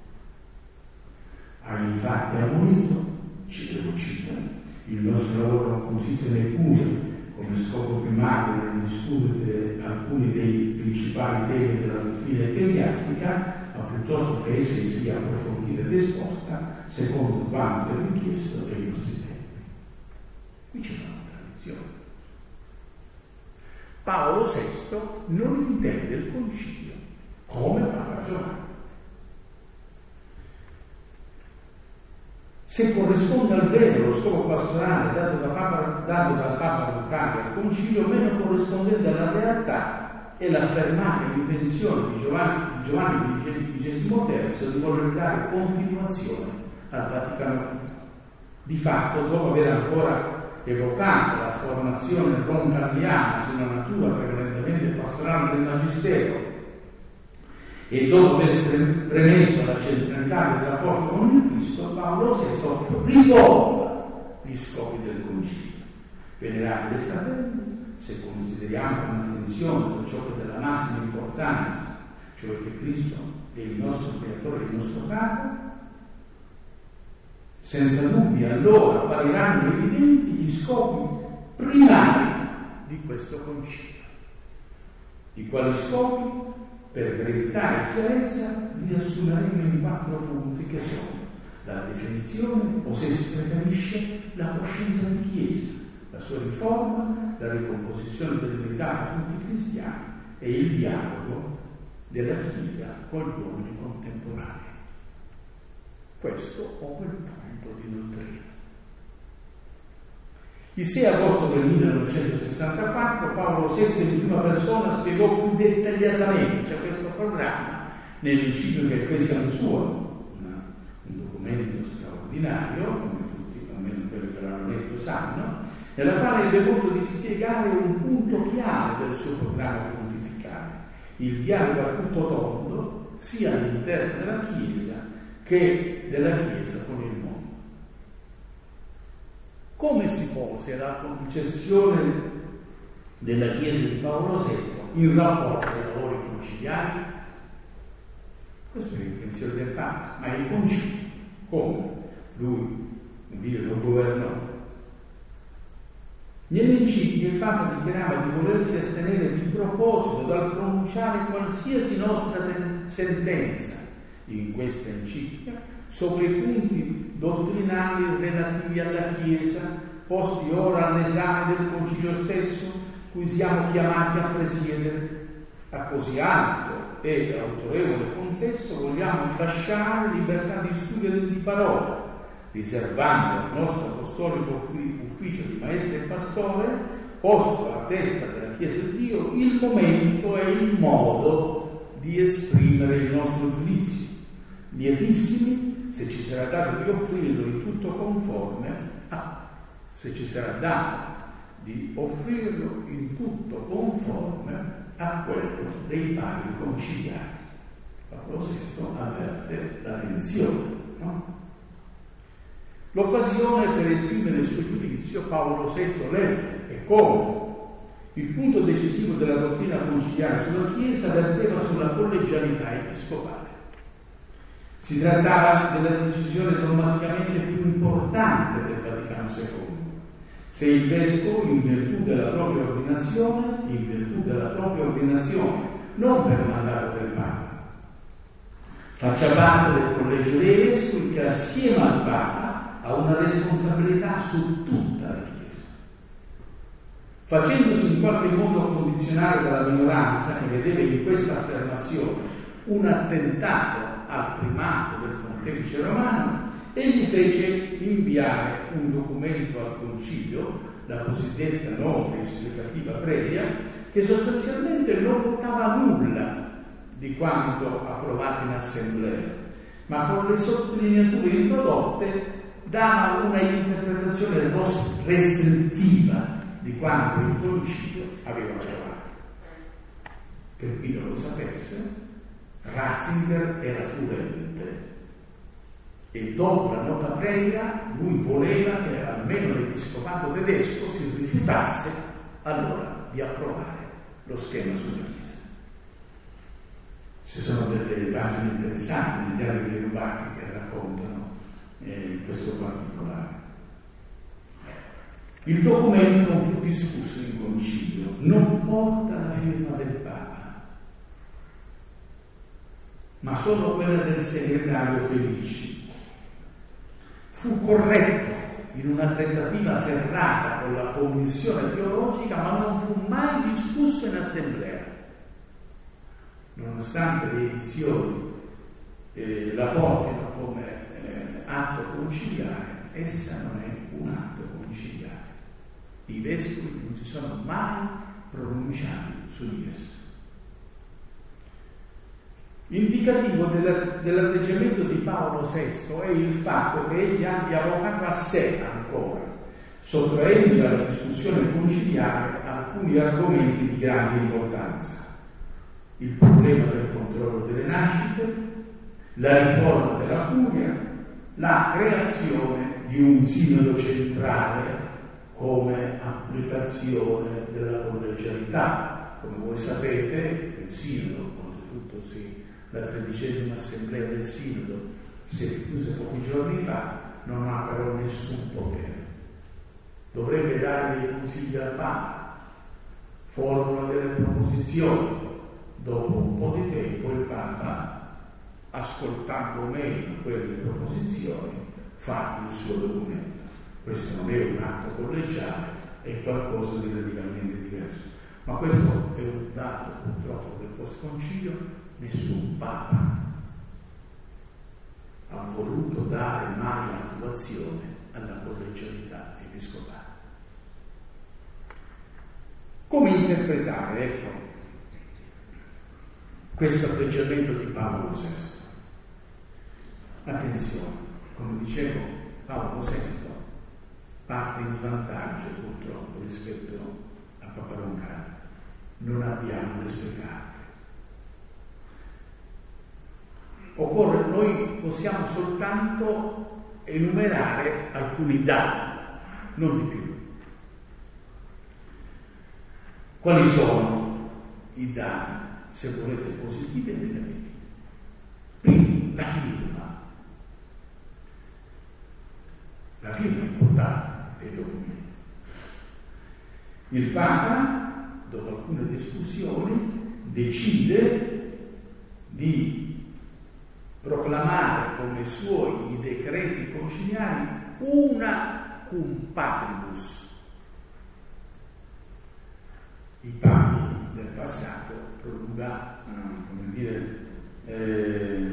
Ha infatti ammonito, ci devo citare, il nostro lavoro non consiste neppure come scopo primario nel discutere alcuni dei principali temi della dottrina ecclesiastica, ma piuttosto che essi sia approfondita ed esposta secondo quanto è richiesto dai nostri tempi. Qui c'è una contraddizione. Paolo sesto non intende il concilio come Papa Giovanni. Se corrisponde al vero lo scopo pastorale dato, da Papa, dato dal Papa Lucano al concilio, meno corrispondente alla realtà è l'affermata intenzione di Giovanni, di Giovanni ventisimo terzo di voler dare continuazione al Vaticano primo. Di fatto, dopo aver ancora evocato la formazione roncalliana sulla natura prevalentemente pastorale del Magistero e dopo aver premesso la centralità del rapporto con il Cristo, Paolo sesto rivolta gli scopi del concilio. Venerabili fratelli, se consideriamo con attenzione per ciò che è della massima importanza, cioè che Cristo è il nostro creatore e il nostro Padre, senza dubbio allora appariranno evidenti gli scopi primari di questo concilio. Di quali scopi? Per brevità e chiarezza li riassumeremo in quattro punti che sono la definizione, o se si preferisce, la coscienza di Chiesa, la sua riforma, la ricomposizione dell'unità tra tutti i cristiani e il dialogo della Chiesa con gli uomini contemporanei. Questo o quel punto di dottrina. Il sei agosto del millenovecentosessantaquattro Paolo sesto in prima persona spiegò più dettagliatamente, cioè questo programma, nell'enciclica Ecclesiam Suam, un documento straordinario, come tutti, almeno quelli che l'hanno letto sanno, nella quale ebbe modo di spiegare un punto chiave del suo programma pontificale, il dialogo a tutto tondo, sia all'interno della Chiesa che della Chiesa con il mondo. Come si pose la concezione della Chiesa di Paolo sesto in rapporto ai lavori conciliari? Questo è l'intenzione del Papa, ma il concilio, come? Lui, Dio lo governò. Nell'enciclica il Papa dichiarava di volersi astenere di proposito dal pronunciare qualsiasi nostra ten- sentenza in questa enciclica sopra i punti dottrinali relativi alla Chiesa, posti ora all'esame del Concilio stesso, cui siamo chiamati a presiedere. A così alto e autorevole consesso vogliamo lasciare libertà di studio e di parola, riservando al nostro apostolico ufficio di maestro e pastore, posto alla testa della Chiesa di Dio, il momento e il modo di esprimere il nostro giudizio, lietissimi se ci sarà dato di offrirlo in tutto conforme a, se ci sarà dato di offrirlo in tutto conforme a quello dei padri conciliari. Paolo sesto avverte la tensione, no? L'occasione per esprimere il suo giudizio Paolo sesto lente e come? Il punto decisivo della dottrina conciliare sulla Chiesa verteva sulla collegialità episcopale. Si trattava della decisione dogmaticamente più importante del Vaticano secondo. Se il Vescovo, in virtù della propria ordinazione, in virtù della propria ordinazione, non per mandato del Papa, faccia parte del collegio dei Vescovi che assieme al Papa ha una responsabilità su tutta la Chiesa, facendosi in qualche modo condizionare dalla minoranza che vedeva in questa affermazione un attentato al primato del Pontefice Romano, egli fece inviare un documento al Concilio, la cosiddetta nota esplicativa previa, che sostanzialmente non portava nulla di quanto approvato in assemblea, ma con le sottolineature introdotte dava una interpretazione restrittiva di quanto il Concilio aveva approvato. Per chi non lo sapesse, Ratzinger era fluente e dopo la nota previa lui voleva che almeno l'episcopato tedesco si rifiutasse allora di approvare lo schema sulla Chiesa. Ci sono delle pagine interessanti negli anni dei Rubacchi che raccontano eh, questo particolare. Il documento non fu discusso in concilio, non porta la firma del Papa, ma solo quella del segretario Felici. Fu corretto in una trattativa serrata con la commissione teologica, ma non fu mai discusso in assemblea. Nonostante le edizioni eh, la portino come eh, atto conciliare, essa non è un atto conciliare. I vescovi non si sono mai pronunciati su di esso. Indicativo della, dell'atteggiamento di Paolo sesto è il fatto che egli abbia avvocato a sé ancora, sottraendo alla discussione conciliare alcuni argomenti di grande importanza: il problema del controllo delle nascite, la riforma della curia, la creazione di un sinodo centrale come applicazione della collegialità. Come voi sapete, il sinodo, oltretutto sì, la tredicesima assemblea del Sinodo si chiuse pochi giorni fa, non ha però nessun potere. Dovrebbe dare dei consigli al Papa, formula delle proposizioni. Dopo un po' di tempo il Papa, ascoltando meglio quelle proposizioni, fa il suo documento. Questo non è un atto collegiale, è qualcosa di radicalmente diverso. Ma questo è un dato purtroppo del post-concilio. Nessun Papa ha voluto dare mai attuazione alla collegialità episcopale. Come interpretare, ecco, questo atteggiamento di Paolo sesto? Attenzione, come dicevo, Paolo sesto parte in svantaggio purtroppo rispetto a Papa Roncalli. Non abbiamo le sue carte. Occorre, noi possiamo soltanto enumerare alcuni dati, non di più. Quali sono i dati, se volete, positivi e negativi? Primo, la firma. La firma è importante dei documenti. Il Papa, dopo alcune discussioni, decide di proclamare come suoi i decreti conciliari una cum patribus. I papi del passato prolunga, come dire, eh,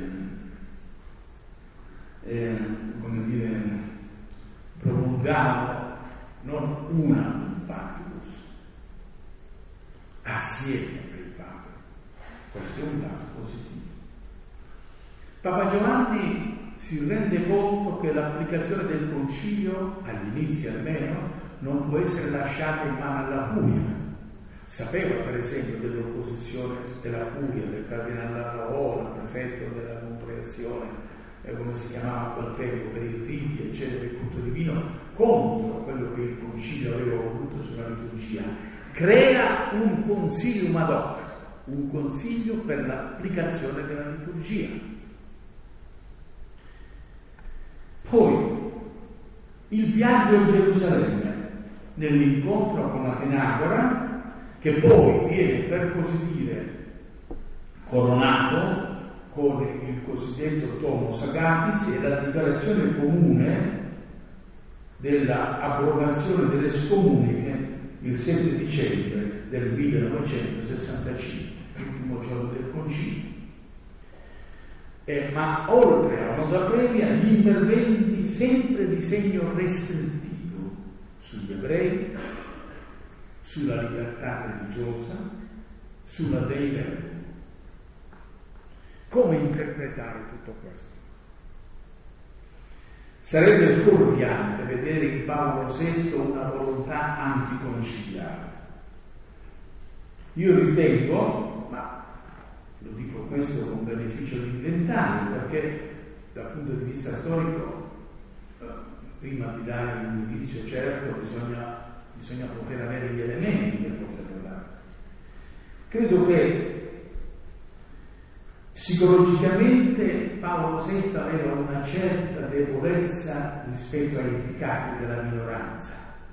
eh, come dire, prolungavano non una cum patribus, assieme per il Papa. Questo è un dato positivo. Papa Giovanni si rende conto che l'applicazione del concilio, all'inizio almeno, non può essere lasciata in mano alla curia. Sapeva per esempio dell'opposizione della curia, del cardinale Raola, prefetto della congregazione, eh, come si chiamava a quel tempo, per i riti, eccetera, il culto divino, contro quello che il concilio aveva voluto sulla liturgia. crea un consilium ad hoc, un consiglio per l'applicazione della liturgia. Poi il viaggio in Gerusalemme, nell'incontro con Atenagora, che poi viene, per così dire, coronato con il cosiddetto Tomos Agatis e la dichiarazione comune della abrogazione delle scomuniche il sette dicembre del millenovecentosessantacinque, l'ultimo giorno del concilio. Eh, ma oltre alla nota previa, gli interventi sempre di segno restrittivo sugli ebrei, sulla libertà religiosa, sulla Dei Verbum. Come interpretare tutto questo? Sarebbe fuorviante vedere in Paolo sesto una volontà anticonciliare. Io ritengo, ma lo dico questo con beneficio di inventario, perché dal punto di vista storico, eh, prima di dare un giudizio certo, bisogna, bisogna poter avere gli elementi per poterlo dare. Credo che psicologicamente Paolo sesto aveva una certa debolezza rispetto ai peccati della minoranza.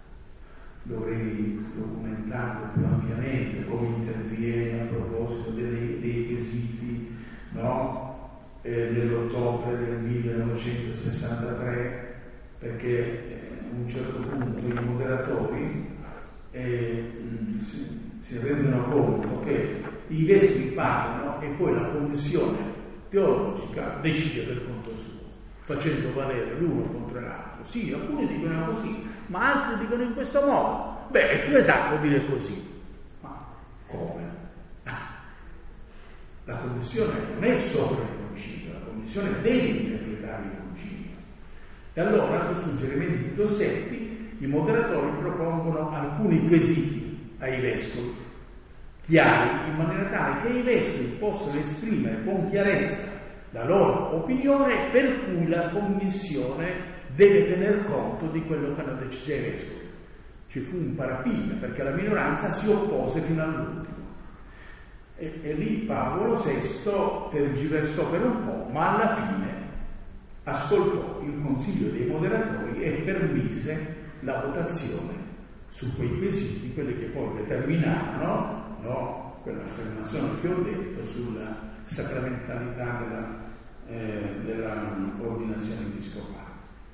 Dovrei documentarlo più ampiamente, come interviene a proposito dei, dei quesiti, no? eh, dell'ottobre del millenovecentosessantatré, perché eh, a un certo punto i moderatori eh, si, si rendono conto che i vescovi parlano e poi la commissione teologica decide per conto suo, facendo valere l'uno contro l'altro. Sì, alcuni dicono così, ma altri dicono in questo modo. Beh, è più esatto dire così. Ma come? Ah, la commissione non è sopra il concilio, la commissione deve interpretare il concilio. E allora, su suggerimenti di Dossetti, i moderatori propongono alcuni quesiti ai vescovi, chiari, in maniera tale che i vescovi possano esprimere con chiarezza la loro opinione, per cui la commissione deve tener conto di quello che hanno deciso i vescovi. Ci fu un parapiglia perché la minoranza si oppose fino all'ultimo. E, e lì Paolo sesto tergiversò per un po', ma alla fine ascoltò il consiglio dei moderatori e permise la votazione su quei quesiti, quelli che poi determinarono, no, quell'affermazione che ho detto sulla sacramentalità della, eh, della ordinazione episcopale.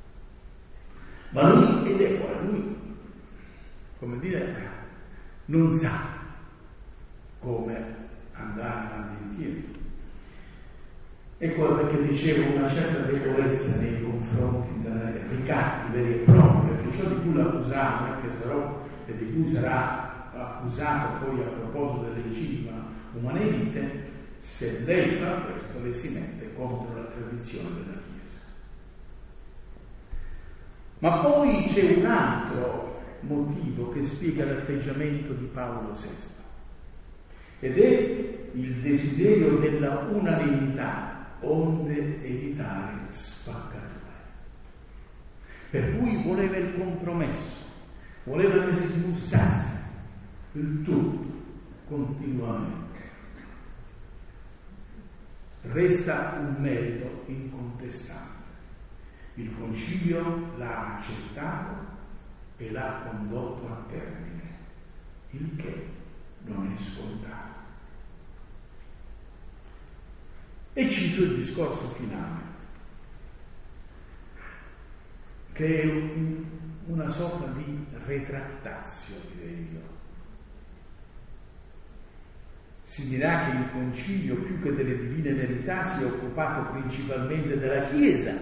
Ma lui, ed è poi lui, come dire, non sa come andare avanti indietro. Ecco perché dicevo una certa debolezza nei confronti dei ricatti veri e propri, perché ciò di cui l'accusava, che sarò e di cui sarà accusato poi a proposito dell'enciclica Humanae Vitae, se lei fa questo le si mette contro la tradizione della Chiesa. Ma poi c'è un altro motivo che spiega l'atteggiamento di Paolo sesto, ed è il desiderio della unanimità onde evitare spaccature. Per cui voleva il compromesso, voleva che si smussasse il tutto continuamente. Resta un merito incontestabile. Il concilio l'ha accettato e l'ha condotto a termine, il che non è scontato. E cito il discorso finale, che è una sorta di retrattatio, direi io. Si dirà che il concilio, più che delle divine verità, si è occupato principalmente della Chiesa.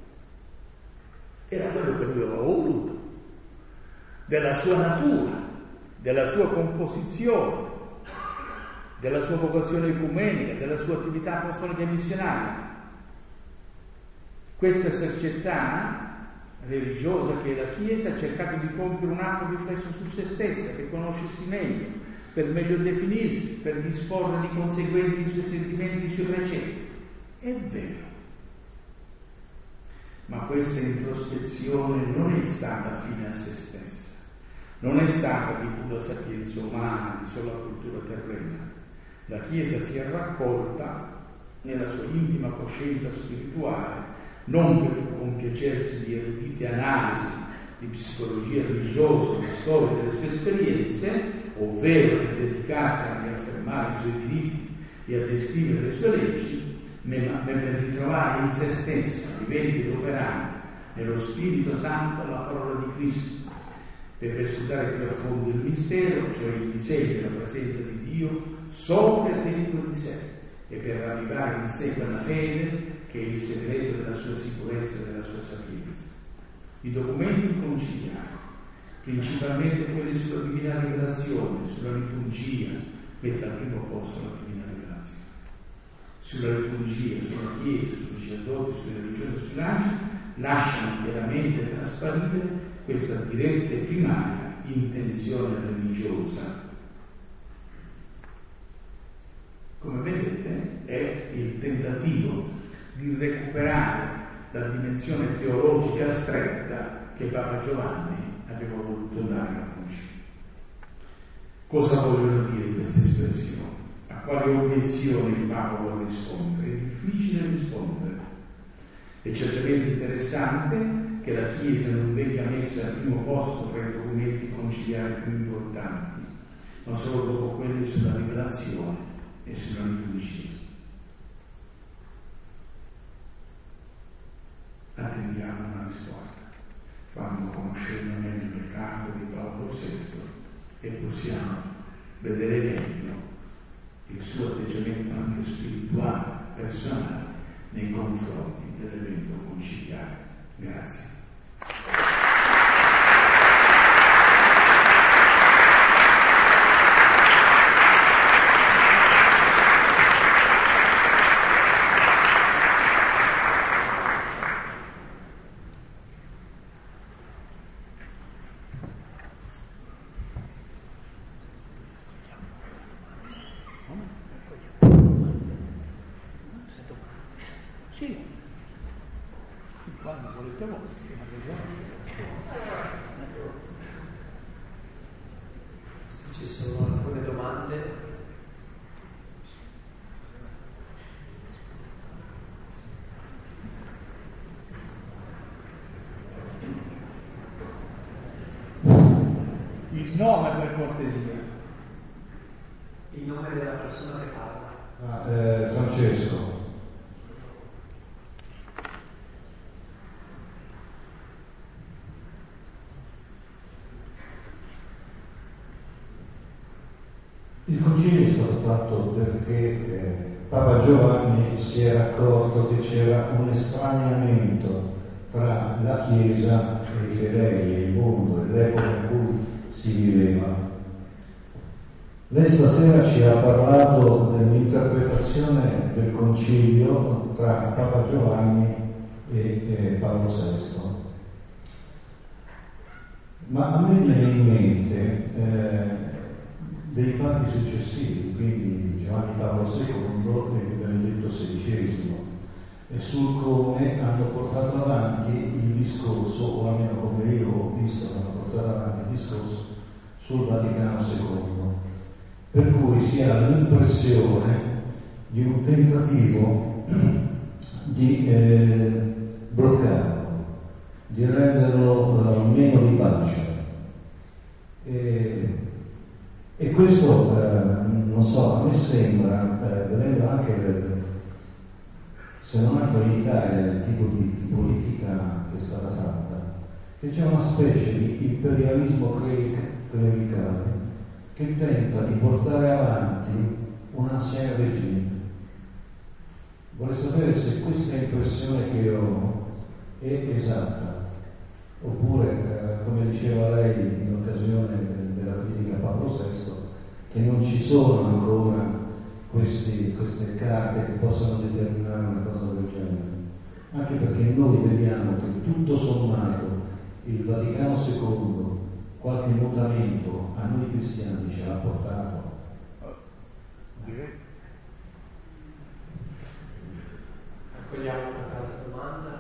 Era quello che lui aveva voluto, della sua natura, della sua composizione, della sua vocazione ecumenica, della sua attività apostolica e missionaria. Questa società religiosa che è la Chiesa ha cercato di compiere un atto riflesso su se stessa, per conoscersi meglio, per meglio definirsi, per disporre di conseguenze dei suoi sentimenti, dei suoi precetti. È vero. Ma questa introspezione non è stata fine a se stessa, non è stata di pura sapienza umana, di sola cultura terrena. La Chiesa si è raccolta nella sua intima coscienza spirituale, non per compiacersi di erudite analisi, di psicologia religiosa, di storia delle sue esperienze, ovvero per dedicarsi a riaffermare i suoi diritti e a descrivere le sue leggi, ma per ritrovare in se stessa, vivente ed operante, nello Spirito Santo, la parola di Cristo, per studiare più a fondo il mistero, cioè il disegno e la presenza di Dio sopra e dentro di sé, e per ravvivare in sé quella fede che è il segreto della sua sicurezza e della sua sapienza. I documenti conciliari, principalmente quelli sulla divina rivelazione, sulla liturgia, mette al primo posto la divina rivelazione. Sulla liturgia, sulla Chiesa, sui sacerdoti, sui religiosi, sugli angeli, lasciano chiaramente trasparire questa diretta e primaria intenzione religiosa. Come vedete, è il tentativo di recuperare la dimensione teologica stretta che Papa Giovanni aveva voluto dare al Concilio. Cosa vogliono dire queste espressioni? A quali obiezioni il Papa vuole rispondere? È difficile rispondere. È certamente interessante che la Chiesa non venga messa al primo posto tra i documenti conciliari più importanti, ma solo dopo quelli sulla rivelazione e sulla liturgia. Attendiamo una risposta quando conosceremo meglio il capo di Paolo sesto e possiamo vedere meglio il suo atteggiamento anche spirituale, personale, nei confronti dell'evento conciliare. Grazie. Sì, quando volete voi. Se ci sono alcune domande. Il nome per cortesia. Il nome della persona che parla. Ah, eh, Francesco. Il concilio è stato fatto perché eh, Papa Giovanni si era accorto che c'era un estraniamento tra la Chiesa e i fedeli e il mondo e l'epoca in cui si viveva. Lei stasera ci ha parlato dell'interpretazione del concilio tra Papa Giovanni e, e Paolo sesto. Ma a me viene in mente eh, dei papi successivi, quindi Giovanni Paolo secondo e Benedetto sedicesimo, e sul come hanno portato avanti il discorso, o almeno come io ho visto, hanno portato avanti il discorso sul Vaticano secondo, per cui si ha l'impressione di un tentativo di eh, bloccarlo, di renderlo uh, meno vivace. E, E questo, eh, non so, a me sembra, eh, vedendo anche, eh, se non altro in Italia, il tipo di, di politica che è stata fatta, che c'è una specie di imperialismo clericale che tenta di portare avanti un ancien régime. Vorrei sapere se questa impressione che ho è esatta, oppure, eh, come diceva lei in occasione della critica a Paolo sesto, che non ci sono ancora questi, queste carte che possano determinare una cosa del genere. Anche perché noi vediamo che tutto sommato il Vaticano secondo qualche mutamento a noi cristiani ce l'ha portato. Accogliamo un'altra domanda.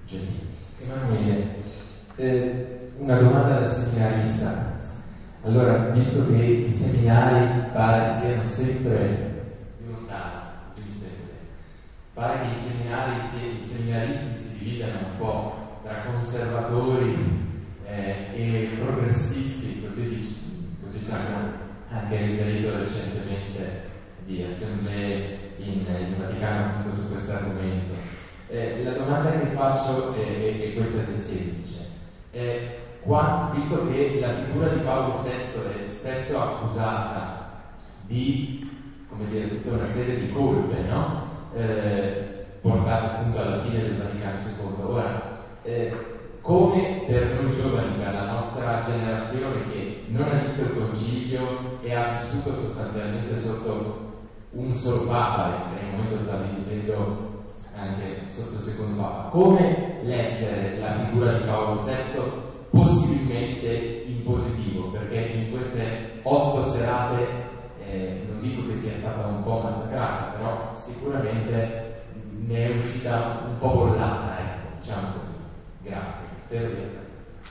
Emanuele, eh, una domanda da seminarista. Allora, visto che i seminari pare siano sempre più lontani, così mi sembra, pare che i seminari, i seminaristi si dividano un po' tra conservatori eh, e progressisti, così, così ci hanno anche riferito recentemente di assemblee in, in Vaticano appunto su questo argomento. Eh, la domanda che faccio è, è, è questa che è semplice. Eh, qua, visto che la figura di Paolo sesto è spesso accusata di, come dire, tutta una serie di colpe, no? Eh, portate appunto alla fine del Vaticano secondo. Ora, eh, come per noi giovani, per la nostra generazione che non ha visto il concilio e ha vissuto sostanzialmente sotto un solo Papa, e nel momento sta vivendo anche sotto il secondo Papa, come leggere la figura di Paolo sesto possibilmente in positivo? Perché in queste otto serate eh, non dico che sia stata un po' massacrata, però sicuramente ne è uscita un po' bollata, ecco, diciamo così. Grazie, spero di essere.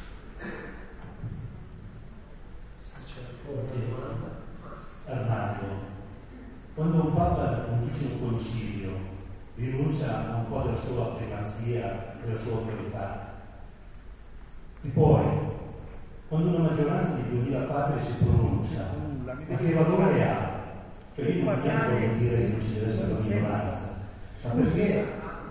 Armadio, quando un Papa conduce un concilio rinuncia a un po' della sua primazia e della sua autorità, e poi quando una maggioranza di duemila padri si pronuncia, ma che valore ha? Cioè io non voglio dire che non ci deve essere una minoranza, ma perché?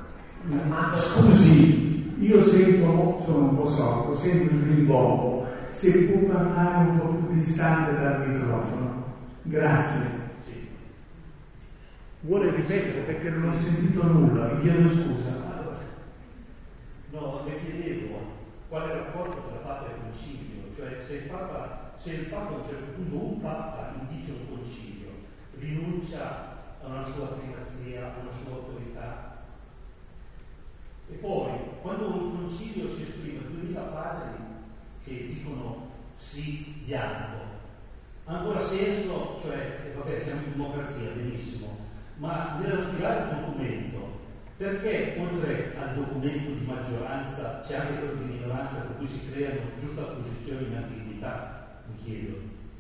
Scusi, io sento, sono un po' sordo, sento il rimbombo, se può parlare un po' più distante dal microfono. Grazie. Sì. Vuole ripetere perché non Non ho sentito nulla, vi chiedo scusa. Allora, no, le chiedevo qual è il rapporto tra Papa e Concilio, cioè se il Papa, se il Papa a un certo punto un Papa indice un concilio, rinuncia a una sua primazia, a una sua autorità. E poi, quando un concilio si esprime, duemila padri che dicono sì, bianco, ha ancora senso, cioè, che vabbè, siamo in democrazia, benissimo, ma nello stilare il documento, perché oltre al documento di maggioranza c'è anche quello di minoranza per cui si creano giustapposizioni in ambiguità, mi chiedo.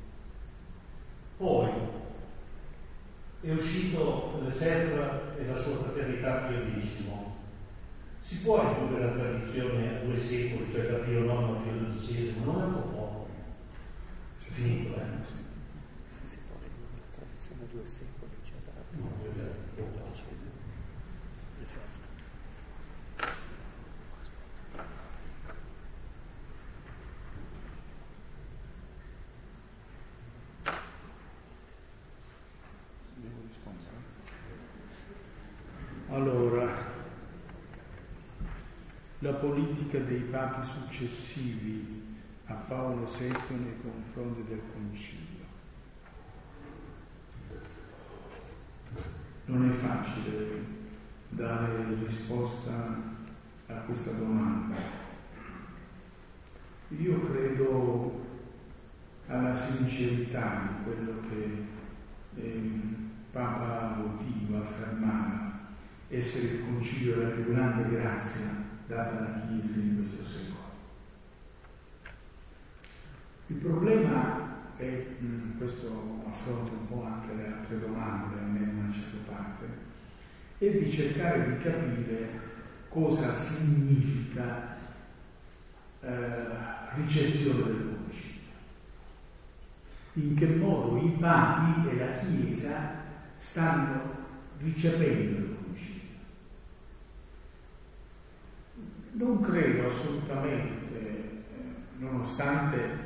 Poi è uscito Lefebvre e la sua fraternità Pio X. Si può ridurre la tradizione a due secoli, cioè da Pio nono a Pio dodicesimo, non è un po' poco. È finito, eh? Sì, si può ridurre la tradizione a due secoli, cioè da No, io già Pio dodicesimo. Allora, la politica dei papi successivi a Paolo sesto nei confronti del Concilio. Non è facile dare risposta a questa domanda. Io credo alla sincerità di quello che eh, Papa Votivo affermava essere il Concilio la più grande grazia data alla Chiesa in questo secolo. Il problema è, mh, questo affronta un po' anche le altre domande, almeno in una certa parte, è di cercare di capire cosa significa eh, ricezione del Concilio. In che modo i papi e la Chiesa stanno ricependo il Concilio. Non credo assolutamente, eh, nonostante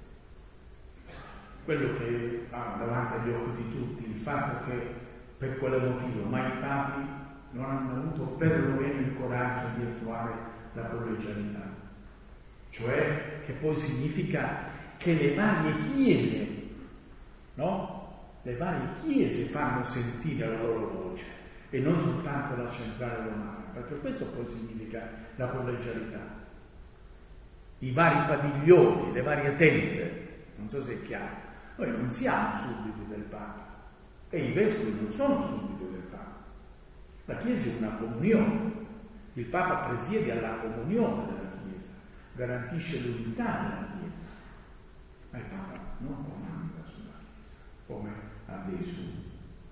quello che ha davanti agli occhi di tutti, il fatto che per quale motivo mai i papi non hanno avuto perlomeno il coraggio di attuare la collegialità. Cioè che poi significa che le varie chiese, no? Le varie chiese fanno sentire la loro voce e non soltanto la centrale romana, perché questo poi significa la collegialità. I vari padiglioni, le varie tende, non so se è chiaro, noi non siamo sudditi del Papa e i vescovi non sono sudditi del Papa. La Chiesa è una comunione Il Papa presiede alla comunione della Chiesa, garantisce l'unità della Chiesa, ma il Papa non comanda sulla Chiesa, come ha dei suoi.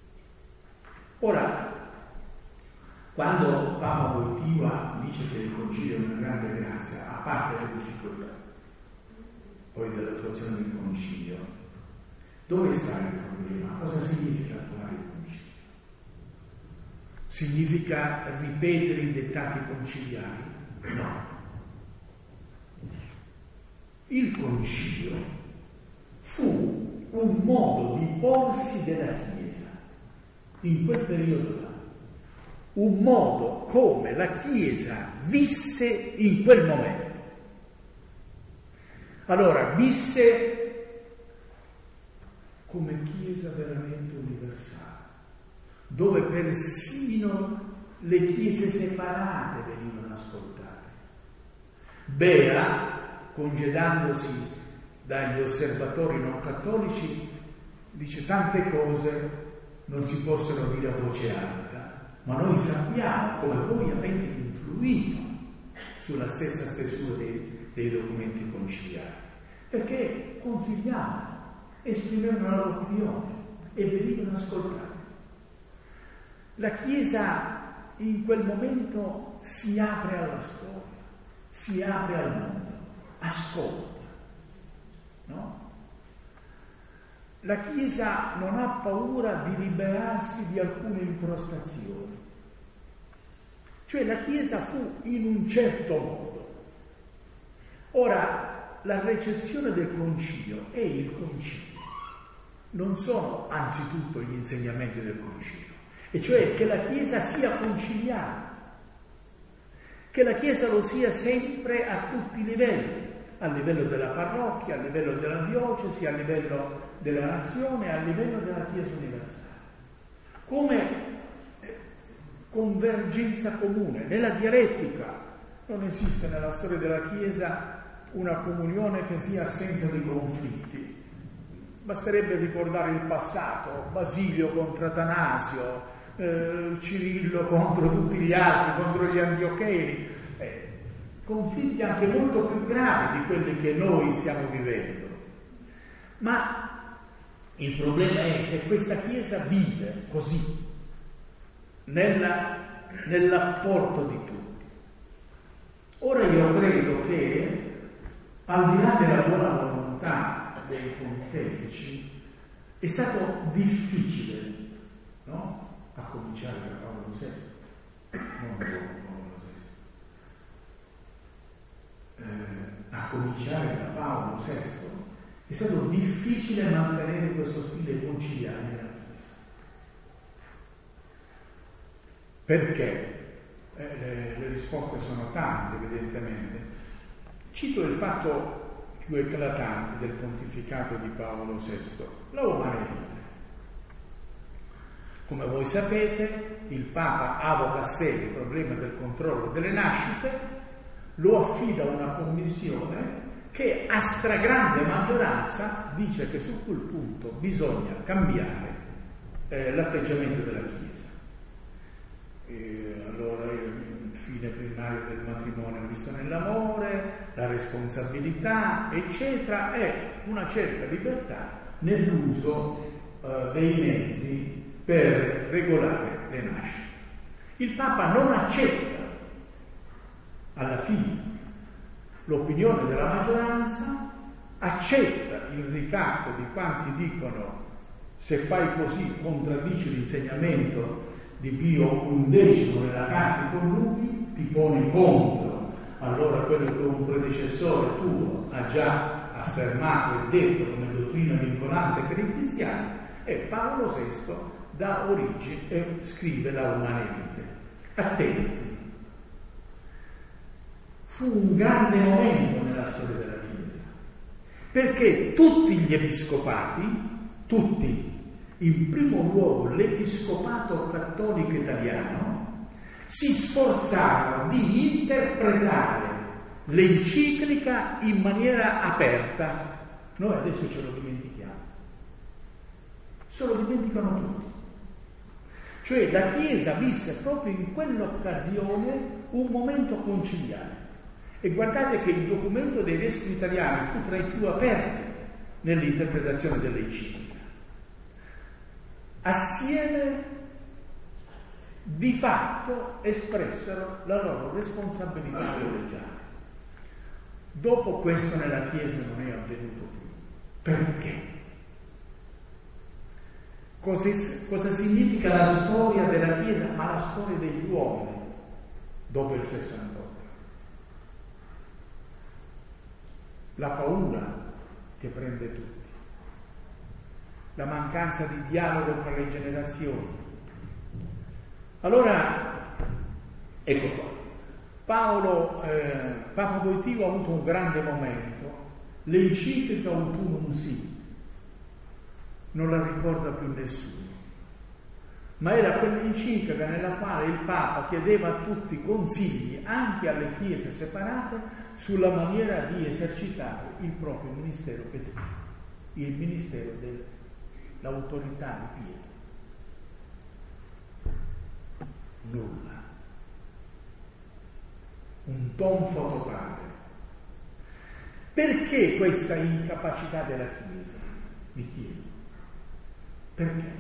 Ora, quando Papa Wojtyła dice che il Concilio è una grande grazia, a parte le difficoltà poi dell'attuazione del Concilio, dove sta il problema? Cosa significa attuare il Concilio? Significa ripetere i dettati conciliari? No. Il Concilio fu un modo di porsi della Chiesa in quel periodo là, un modo come la Chiesa visse in quel momento. Allora, visse come Chiesa veramente universale, dove persino le chiese separate venivano ascoltate. Bea, congedandosi dagli osservatori non cattolici, dice: tante cose non si possono dire a voce alta, ma noi sappiamo come voi avete influito sulla stessa stesura dei, dei documenti conciliari, perché consigliavano, esprimevano la loro opinione e venivano ascoltati. La Chiesa in quel momento si apre alla storia, si apre al mondo, ascolta, no? La Chiesa non ha paura di liberarsi di alcune incrostazioni. Cioè la Chiesa fu in un certo modo. Ora, la recezione del Concilio e il Concilio non sono anzitutto gli insegnamenti del Concilio, e cioè che la Chiesa sia conciliare, che la Chiesa lo sia sempre a tutti i livelli, a livello della parrocchia, a livello della diocesi, a livello della nazione, a livello della Chiesa universale, come convergenza comune. Nella dialettica non esiste nella storia della Chiesa una comunione che sia assenza di conflitti. Basterebbe ricordare il passato: Basilio contro Atanasio, eh, Cirillo contro tutti gli altri, contro gli antiocheni, eh, conflitti anche molto più gravi di quelli che noi stiamo vivendo. Ma il problema è se questa Chiesa vive così, nella, nell'apporto di tutti. Ora io credo che, al di là della buona volontà dei pontefici, è stato difficile, no? A cominciare da Paolo sesto, non da Paolo sesto, eh, a cominciare da Paolo sesto, è stato difficile mantenere questo stile conciliare nella Chiesa. Perché? Eh, le, le risposte sono tante, evidentemente. Cito il fatto più eclatante del pontificato di Paolo sesto, la umana vita. Come voi sapete, il Papa avoca a sé il problema del controllo delle nascite, lo affida a una commissione che a stragrande maggioranza dice che su quel punto bisogna cambiare eh, l'atteggiamento della Chiesa. E allora il fine primario del matrimonio visto nell'amore, la responsabilità, eccetera, e una certa libertà nell'uso eh, dei mezzi per regolare le nascite. Il Papa non accetta alla fine l'opinione della maggioranza, accetta il ricatto di quanti dicono: se fai così contraddici l'insegnamento di Pio undicesimo nella casti connubi, ti poni contro allora quello che un predecessore tuo ha già affermato e detto come dottrina vincolante per i cristiani. E Paolo sesto dà origine e scrive la Humanae Vitae. Attenti, fu un grande momento nella storia della Chiesa, perché tutti gli episcopati, tutti, in primo luogo l'Episcopato cattolico italiano, si sforzarono di interpretare l'enciclica in maniera aperta. Noi adesso ce lo dimentichiamo, se lo dimenticano tutti. Cioè la Chiesa visse proprio in quell'occasione un momento conciliare. E guardate che il documento dei vescovi italiani fu tra i più aperti nell'interpretazione dell'enciclica. Assieme di fatto espressero la loro responsabilità collegiale. Dopo questo nella Chiesa non è avvenuto più. Perché? Cosa, cosa significa la storia della Chiesa, ma la storia degli uomini dopo il sessantotto? La paura che prende tutti, la mancanza di dialogo tra le generazioni. Allora, ecco qua, Paolo, eh, Papa Wojtyła ha avuto un grande momento, l'enciclica Autunum Sit, non la ricorda più nessuno, ma era quell'enciclica nella quale il Papa chiedeva a tutti consigli, anche alle chiese separate, sulla maniera di esercitare il proprio ministero petrino, il ministero dell'autorità di Pietro. Nulla. Un tonfo totale. Perché questa incapacità della Chiesa? Mi chiedo. Perché?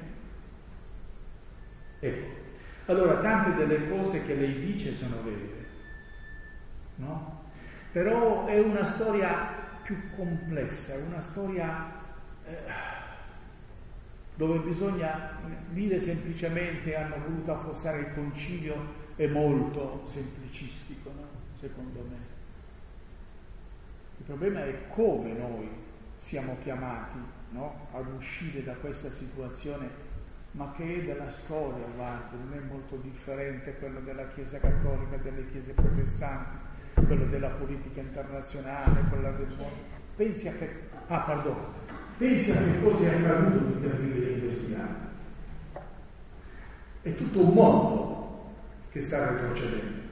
Ecco, allora tante delle cose che lei dice sono vere, no? Però è una storia più complessa, è una storia eh, dove bisogna dire semplicemente hanno voluto affossare il concilio, è molto semplicistico, no? Secondo me. Il problema è come noi siamo chiamati, no? Ad uscire da questa situazione, ma che è della storia, guarda, non è molto differente quello della Chiesa cattolica, delle chiese protestanti, quello della politica internazionale, quella del mondo. Pensi a che ah, perdono, pensi a che cosa è accaduto in terribile in questi anni. È tutto un mondo che sta retrocedendo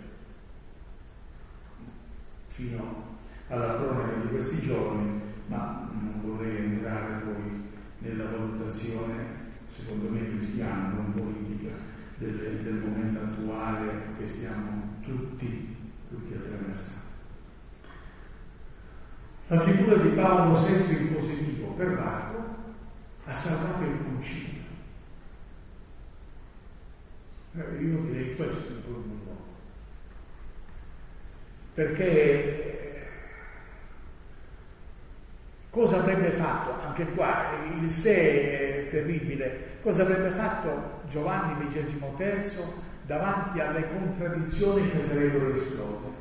fino alla cronaca di questi giorni, ma non vorrei entrare poi nella valutazione, secondo me cristiana, non politica, del, del momento attuale che stiamo tutti, tutti attraversando. La figura di Paolo sempre in positivo per l'altro ha salvato il concilio. Eh, io direi questo in turno dopo. Perché cosa avrebbe fatto, anche qua il se è terribile, cosa avrebbe fatto Giovanni ventisimo terzo davanti alle contraddizioni che sarebbero esplose?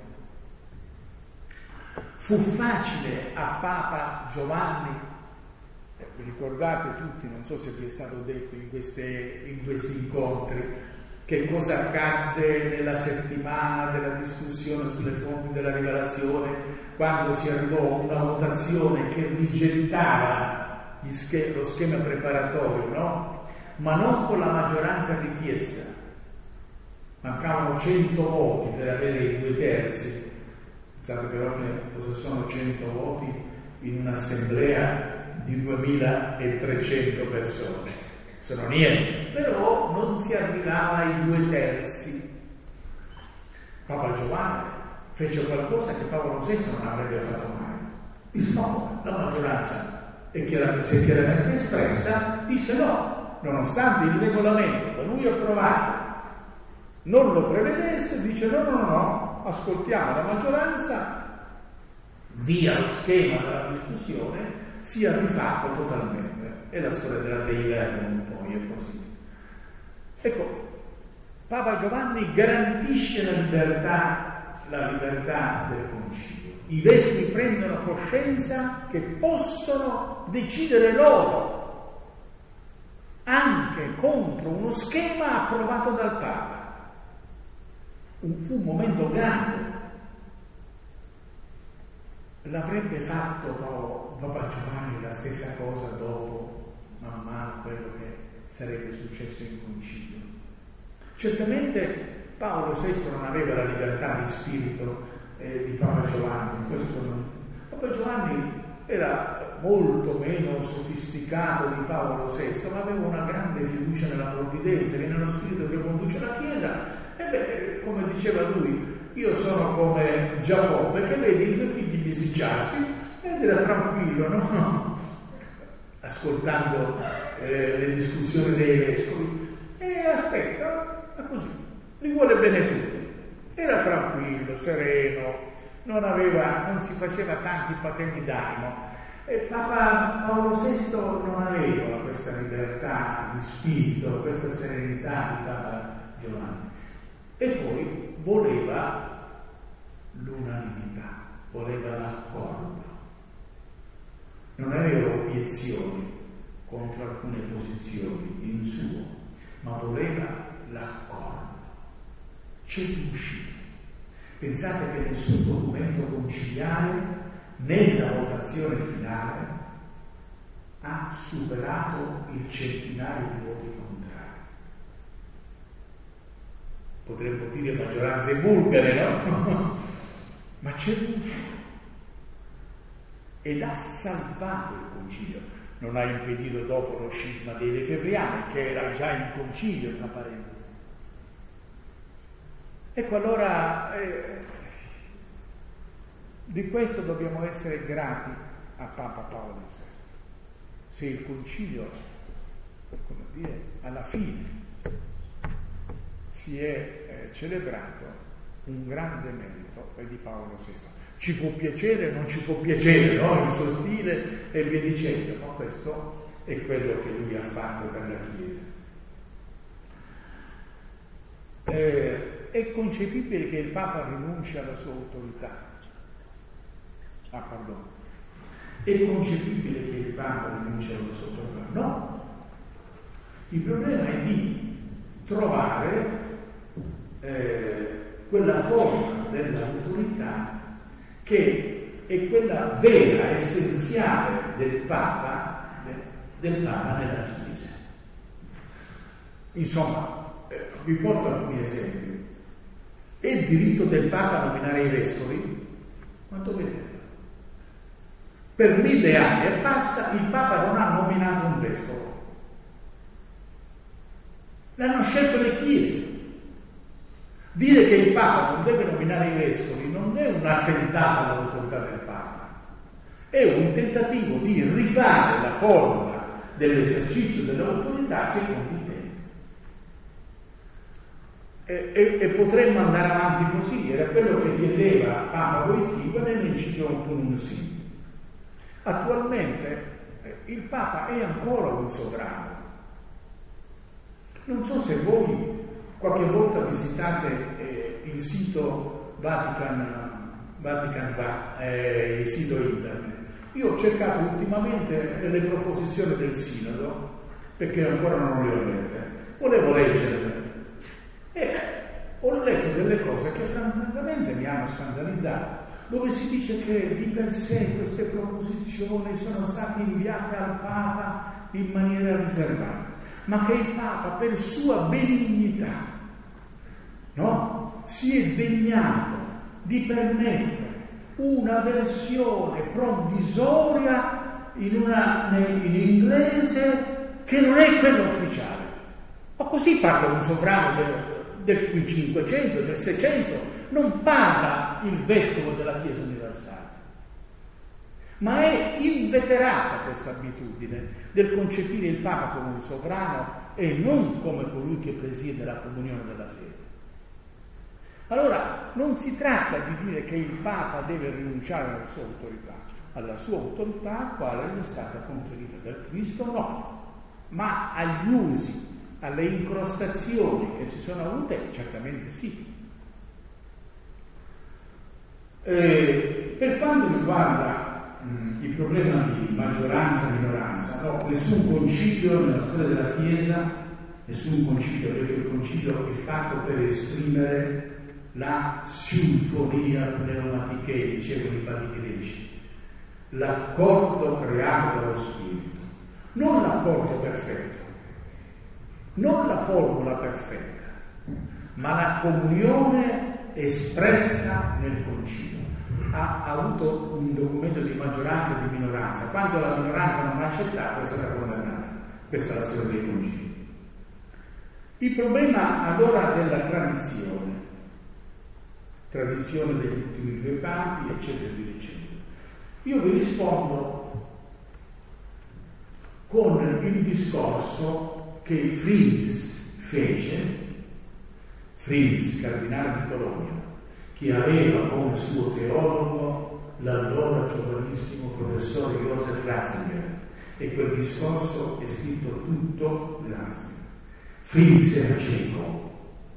Fu facile a Papa Giovanni, eh, ricordate tutti, non so se vi è stato detto in, queste, in questi incontri, che cosa accadde nella settimana della discussione sulle fonti della rivelazione, quando si arrivò a una votazione che rigettava gli sch- lo schema preparatorio, no? Ma non con la maggioranza richiesta. Mancavano cento voti per avere i due terzi. Pensate però che cosa sono cento voti in un'assemblea di duemilatrecento persone? Sono niente, però non si arrivava ai due terzi. Papa Giovanni fece qualcosa che Paolo sesto non avrebbe fatto mai. Disse no, la maggioranza è chiaramente, si è chiaramente espressa, disse no, nonostante il regolamento da lui approvato non lo prevedesse, dice no, no, no, no, ascoltiamo la maggioranza, via lo schema della discussione, sia rifatto totalmente. È la storia della Dei Verbum, poi è così. Ecco, Papa Giovanni garantisce la libertà, la libertà del concilio. I vescovi prendono coscienza che possono decidere loro, anche contro uno schema approvato dal Papa. Un, fu un momento grande. L'avrebbe fatto Papa Giovanni la stessa cosa dopo, man mano, quello che sarebbe successo in concilio. Certamente Paolo sesto non aveva la libertà di spirito eh, di Papa Giovanni, questo non. Papa Giovanni era molto meno sofisticato di Paolo sesto, ma aveva una grande fiducia nella provvidenza, che nello spirito che conduce la Chiesa. E beh, come diceva lui, io sono come Giacobbe, che vede i suoi figli bisticciarsi ed era tranquillo, no? Ascoltando eh, le discussioni dei vescovi, e aspetta, ma così, li vuole bene tutti. Era tranquillo, sereno, non aveva, non si faceva tanti patemi d'animo. E Papa Paolo sesto non aveva questa libertà di spirito, questa serenità di Papa Giovanni. E poi voleva l'unanimità, voleva l'accordo. Non aveva obiezioni contro alcune posizioni in suo, ma voleva l'accordo. C'è riuscito. Pensate che nel suo documento conciliare, nella votazione finale, ha superato il centinaio di voti contrari. Potremmo dire maggioranze bulgare, no? Ma c'è riuscito. Ed ha salvato il concilio. Non ha impedito dopo lo scisma dei Lefebvriani, che era già in concilio, tra parentesi. Ecco, allora eh, di questo dobbiamo essere grati a Papa Paolo sesto. Se il concilio, come dire, alla fine si è eh, celebrato, un grande merito è di Paolo sesto. Ci può piacere, non ci può piacere, no? Il suo stile e via dicendo, ma questo è quello che lui ha fatto per la Chiesa. Eh, è concepibile che il Papa rinunci alla sua autorità. Ah, perdono. È concepibile che il Papa rinunci alla sua autorità? No. Il problema è di trovare eh, quella forma dell'autorità che è quella vera, essenziale del Papa, del Papa nella Chiesa. Insomma, eh, vi porto alcuni esempi. È il diritto del Papa nominare i vescovi? Quanto vedete? Per mille anni e passa il Papa non ha nominato un vescovo. L'hanno scelto le chiese. Dire che il Papa non deve nominare i vescovi non è un attentato all'autorità del Papa, è un tentativo di rifare la forma dell'esercizio dell'autorità secondo i tempi. E, e, e potremmo andare avanti così, era quello che chiedeva Papa Wojtyła nell'Enciclica Tunum Sin. Attualmente eh, il Papa è ancora un sovrano. Non so se voi qualche volta visitate eh, il sito Vatican, Vatican Va, eh, il sito internet. Io ho cercato ultimamente le proposizioni del Sinodo, perché ancora non le ho lette. Volevo leggerle e ho letto delle cose che francamente mi hanno scandalizzato, dove si dice che di per sé queste proposizioni sono state inviate al Papa in maniera riservata, ma che il Papa per sua benignità, no, si è degnato di permettere una versione provvisoria in, una, in inglese che non è quella ufficiale. Ma così parla un sovrano del, del cinquecento, del seicento, non parla il vescovo della Chiesa universale. Ma è inveterata questa abitudine del concepire il Papa come un sovrano e non come colui che presiede la comunione della fede. Allora, non si tratta di dire che il Papa deve rinunciare alla sua autorità, alla sua autorità quale gli è stata conferita dal Cristo, no, ma agli usi, alle incrostazioni che si sono avute, certamente sì. Eh, per quanto riguarda mh, il problema di maggioranza e minoranza, no, nessun concilio nella storia della Chiesa, nessun concilio, perché il concilio è fatto per esprimere la sinfonia pneumatiche, dicevano i padri greci, l'accordo creato dallo Spirito, non l'accordo perfetto, non la formula perfetta, ma la comunione espressa nel concilio. ha, ha avuto un documento di maggioranza e di minoranza. Quando la minoranza non ha accettato è stata condannata. Questa è la storia dei concili. Il problema allora della tradizione, tradizione degli ultimi due papi, eccetera, eccetera. Io vi rispondo con il discorso che Friedrich fece, Friedrich, cardinale di Colonia, che aveva come suo teologo l'allora giovanissimo professore Joseph Ratzinger, e quel discorso è scritto tutto da Ratzinger. Friedrich era cieco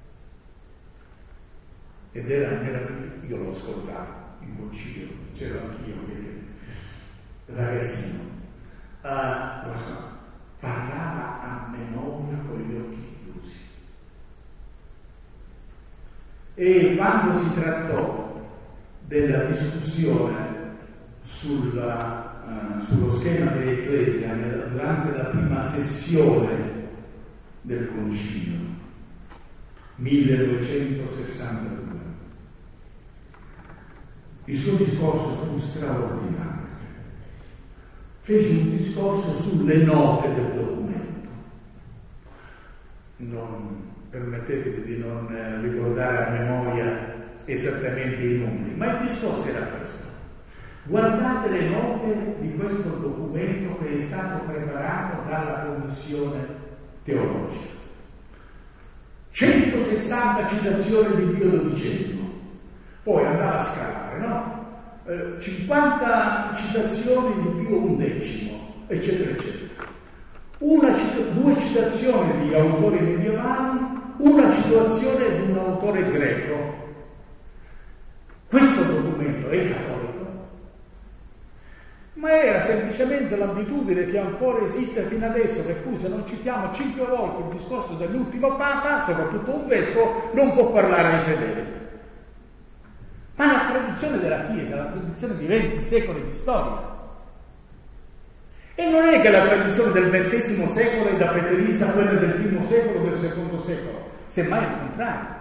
ed era, era io l'ho ascoltato in concilio, c'ero anch'io ragazzino, uh, lo so, parlava a memoria con gli occhi chiusi. E quando si trattò della discussione sulla, uh, sullo schema dell'Ecclesia durante la prima sessione del Concilio, millenovecentosessantadue, il suo discorso fu straordinario. Fece un discorso sulle note del documento. Non permettetemi di non ricordare a memoria esattamente i numeri, ma il discorso era questo. Guardate le note di questo documento che è stato preparato dalla Commissione teologica. centosessanta citazioni di Pio dodicesimo, poi andava a scalare, no? Eh, cinquanta citazioni di Pio undicesimo, eccetera, eccetera. Una, due citazioni di autori medievali, una citazione di un autore greco. Questo documento è cattolico, ma era semplicemente l'abitudine che ancora esiste fino adesso, per cui se non citiamo cinque volte il discorso dell'ultimo Papa, soprattutto un vescovo, non può parlare ai fedeli. Ma la tradizione della Chiesa, la tradizione di venti secoli di storia. E non è che la tradizione del ventesimo secolo è da preferirsi a quella del primo secolo o del secondo secolo, semmai al contrario.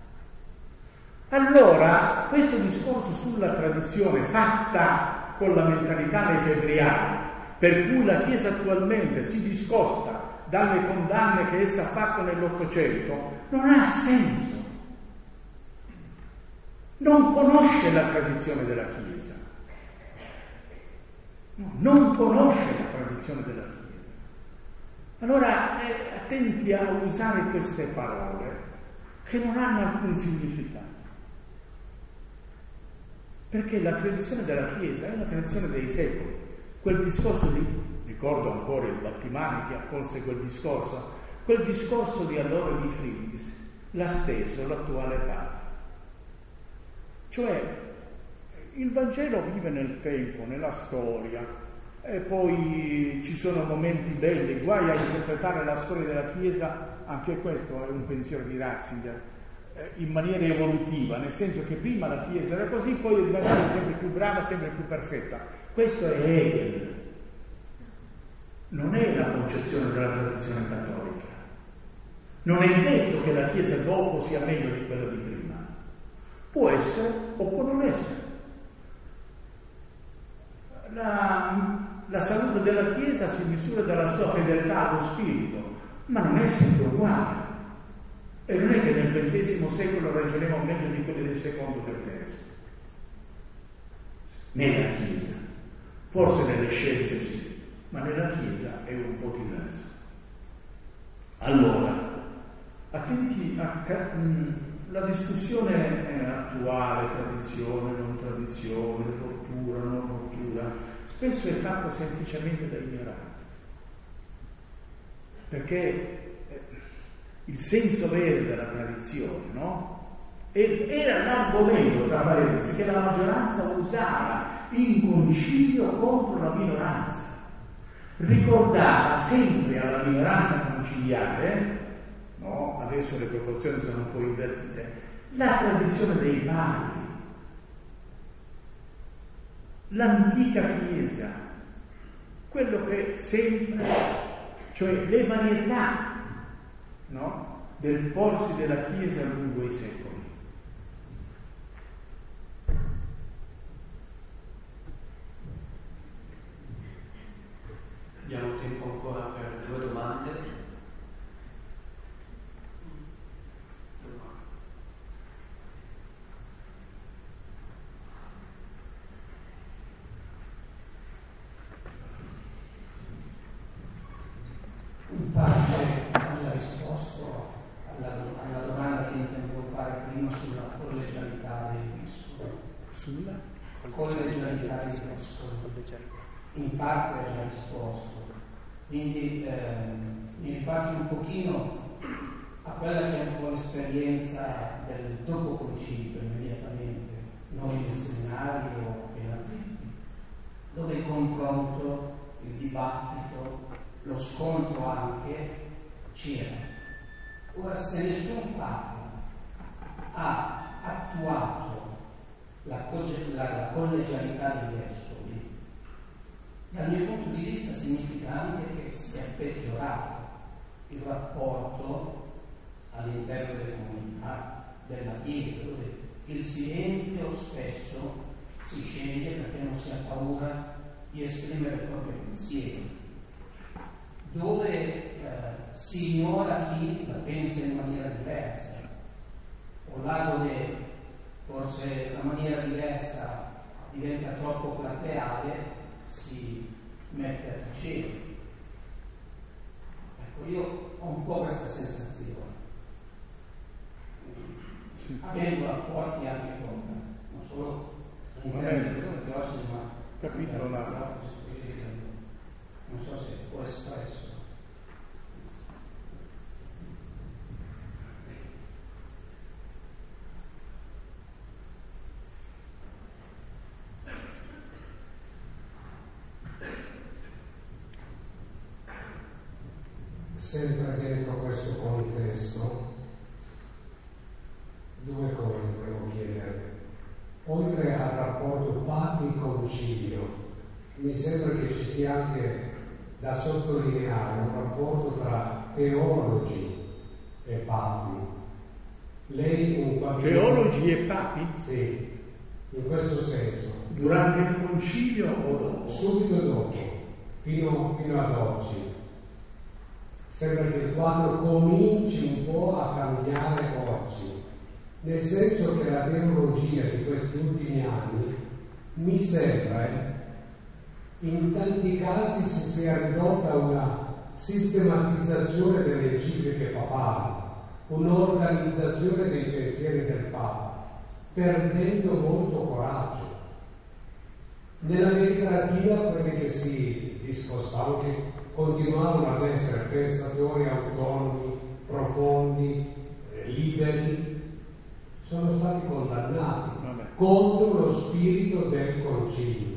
Allora, questo discorso sulla tradizione fatta con la mentalità lefebvriana, per cui la Chiesa attualmente si discosta dalle condanne che essa ha fatto nell'Ottocento, non ha senso. Non conosce la tradizione della Chiesa. No, non conosce la tradizione della Chiesa. Allora, eh, attenti a usare queste parole che non hanno alcun significato. Perché la tradizione della Chiesa è la tradizione dei secoli. Quel discorso di, ricordo ancora il Battimani che accolse quel discorso, quel discorso di allora di Friedrich l'ha steso l'attuale Papa. Cioè, il Vangelo vive nel tempo, nella storia, e poi ci sono momenti belli, guai a interpretare la storia della Chiesa, anche questo è un pensiero di Ratzinger, in maniera evolutiva, nel senso che prima la Chiesa era così, poi è diventata sempre più brava, sempre più perfetta. Questo è Hegel, non è la concezione della tradizione cattolica. Non è detto che la Chiesa dopo sia meglio di quella di prima. Può essere o può non essere. La, la salute della Chiesa si misura dalla sua fedeltà allo spirito, ma non è sempre uguale. E non è che nel ventesimo secolo ragioneremo meglio di quelli del secondo e del terzo. Nella Chiesa. Forse nelle scienze sì, ma nella Chiesa è un po' diverso. Allora, attenti a la discussione attuale, tradizione, non tradizione, rottura, non rottura, spesso è fatta semplicemente da ignoranti. Perché il senso vero della tradizione, no? Era l'argomento, tra parentesi, che la maggioranza usava in concilio contro la minoranza. Ricordava sempre alla minoranza conciliare, no? Adesso le proporzioni sono un po' invertite, la tradizione dei padri, l'antica Chiesa, quello che sempre, cioè le varietà, no? Del porsi della Chiesa lungo i secoli. parte ho già risposto alla, alla domanda che intendevo fare prima sulla collegialità dei vescovi. Sulla collegialità dei vescovi. In parte ho già risposto. Quindi eh, mi rifaccio un pochino a quella che è un po' l'esperienza del dopo concilio immediatamente, noi nel seminario appena aperti, dove il confronto, il dibattito, lo scontro anche c'era. Ora, se nessun Papa ha attuato la, la, la collegialità dei vescovi, dal mio punto di vista significa anche che si è peggiorato il rapporto all'interno delle comunità, della Chiesa, dove il silenzio spesso si sceglie perché non si ha paura di esprimere il proprio pensiero, dove eh, si ignora chi la pensa in maniera diversa, o là dove forse la maniera diversa diventa troppo plateale, si mette a tacere. Ecco, io ho un po' questa sensazione, sì. Avendo rapporti anche con, non solo all'interno di questa diocesi, ma capito la... non so se può espresso. Sempre dentro questo contesto, due cose volevo chiedere. Oltre al rapporto papi-concilio, mi sembra che ci sia anche da sottolineare un rapporto tra teologi e papi. Lei un qualche... Teologi e papi? Sì, in questo senso. Durante il concilio o dopo? Subito dopo, fino, fino ad oggi. Sembra che il quadro cominci un po' a cambiare oggi, nel senso che la teologia di questi ultimi anni mi sembra, eh, in tanti casi si sia ridotta a una sistematizzazione delle encicliche papali, un'organizzazione dei pensieri del Papa, perdendo molto coraggio. Nell'America Latina quelli che si discostavano, che continuavano ad essere pensatori autonomi, profondi, eh, liberi, sono stati condannati Vabbè. contro lo spirito del concilio,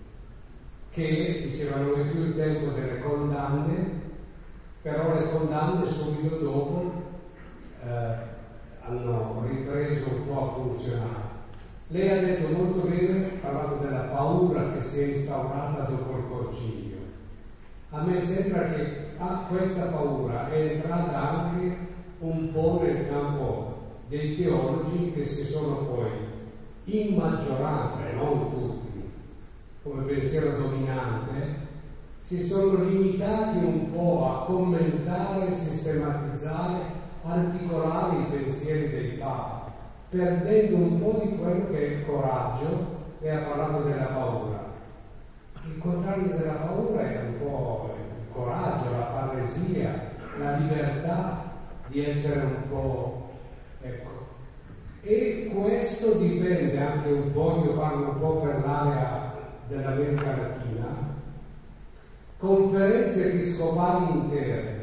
che dicevano non è più il tempo delle condanne, però le condanne subito dopo eh, hanno ripreso un po' a funzionare. Lei ha detto molto bene, ha parlato della paura che si è instaurata dopo il concilio. A me sembra che ah, questa paura è entrata anche un po' nel campo dei teologi che si sono poi, in maggioranza, e non tutti, come pensiero dominante, si sono limitati un po' a commentare, sistematizzare, articolare i pensieri dei papi, perdendo un po' di quello che è il coraggio. E ha parlato della paura. Il contrario della paura è un po' il coraggio, la parresia, la libertà di essere un po', ecco. E questo dipende anche un po', io parlo un po' per l'area dell'America Latina, conferenze episcopali intere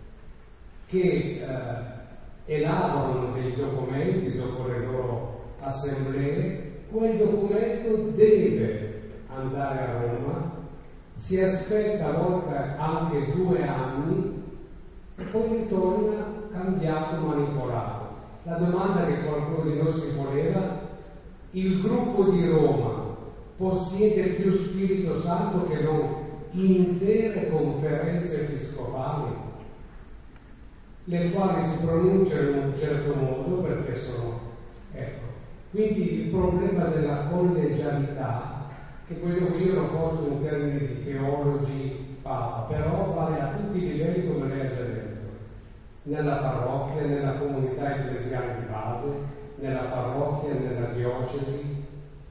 che eh, elaborano dei documenti dopo le loro assemblee. Quel documento deve andare a Roma, si aspetta a volte anche due anni e poi ritorna cambiato, manipolato. La domanda che qualcuno di noi si poneva: il gruppo di Roma possiede più Spirito Santo che non intere conferenze episcopali, le quali si pronunciano in un certo modo perché sono, ecco. Quindi il problema della collegialità, che quello che io lo porto in termini di teologi, Papa, però vale a tutti i livelli, come lei ha già detto, nella parrocchia, nella comunità ecclesiale di base, nella parrocchia, nella diocesi.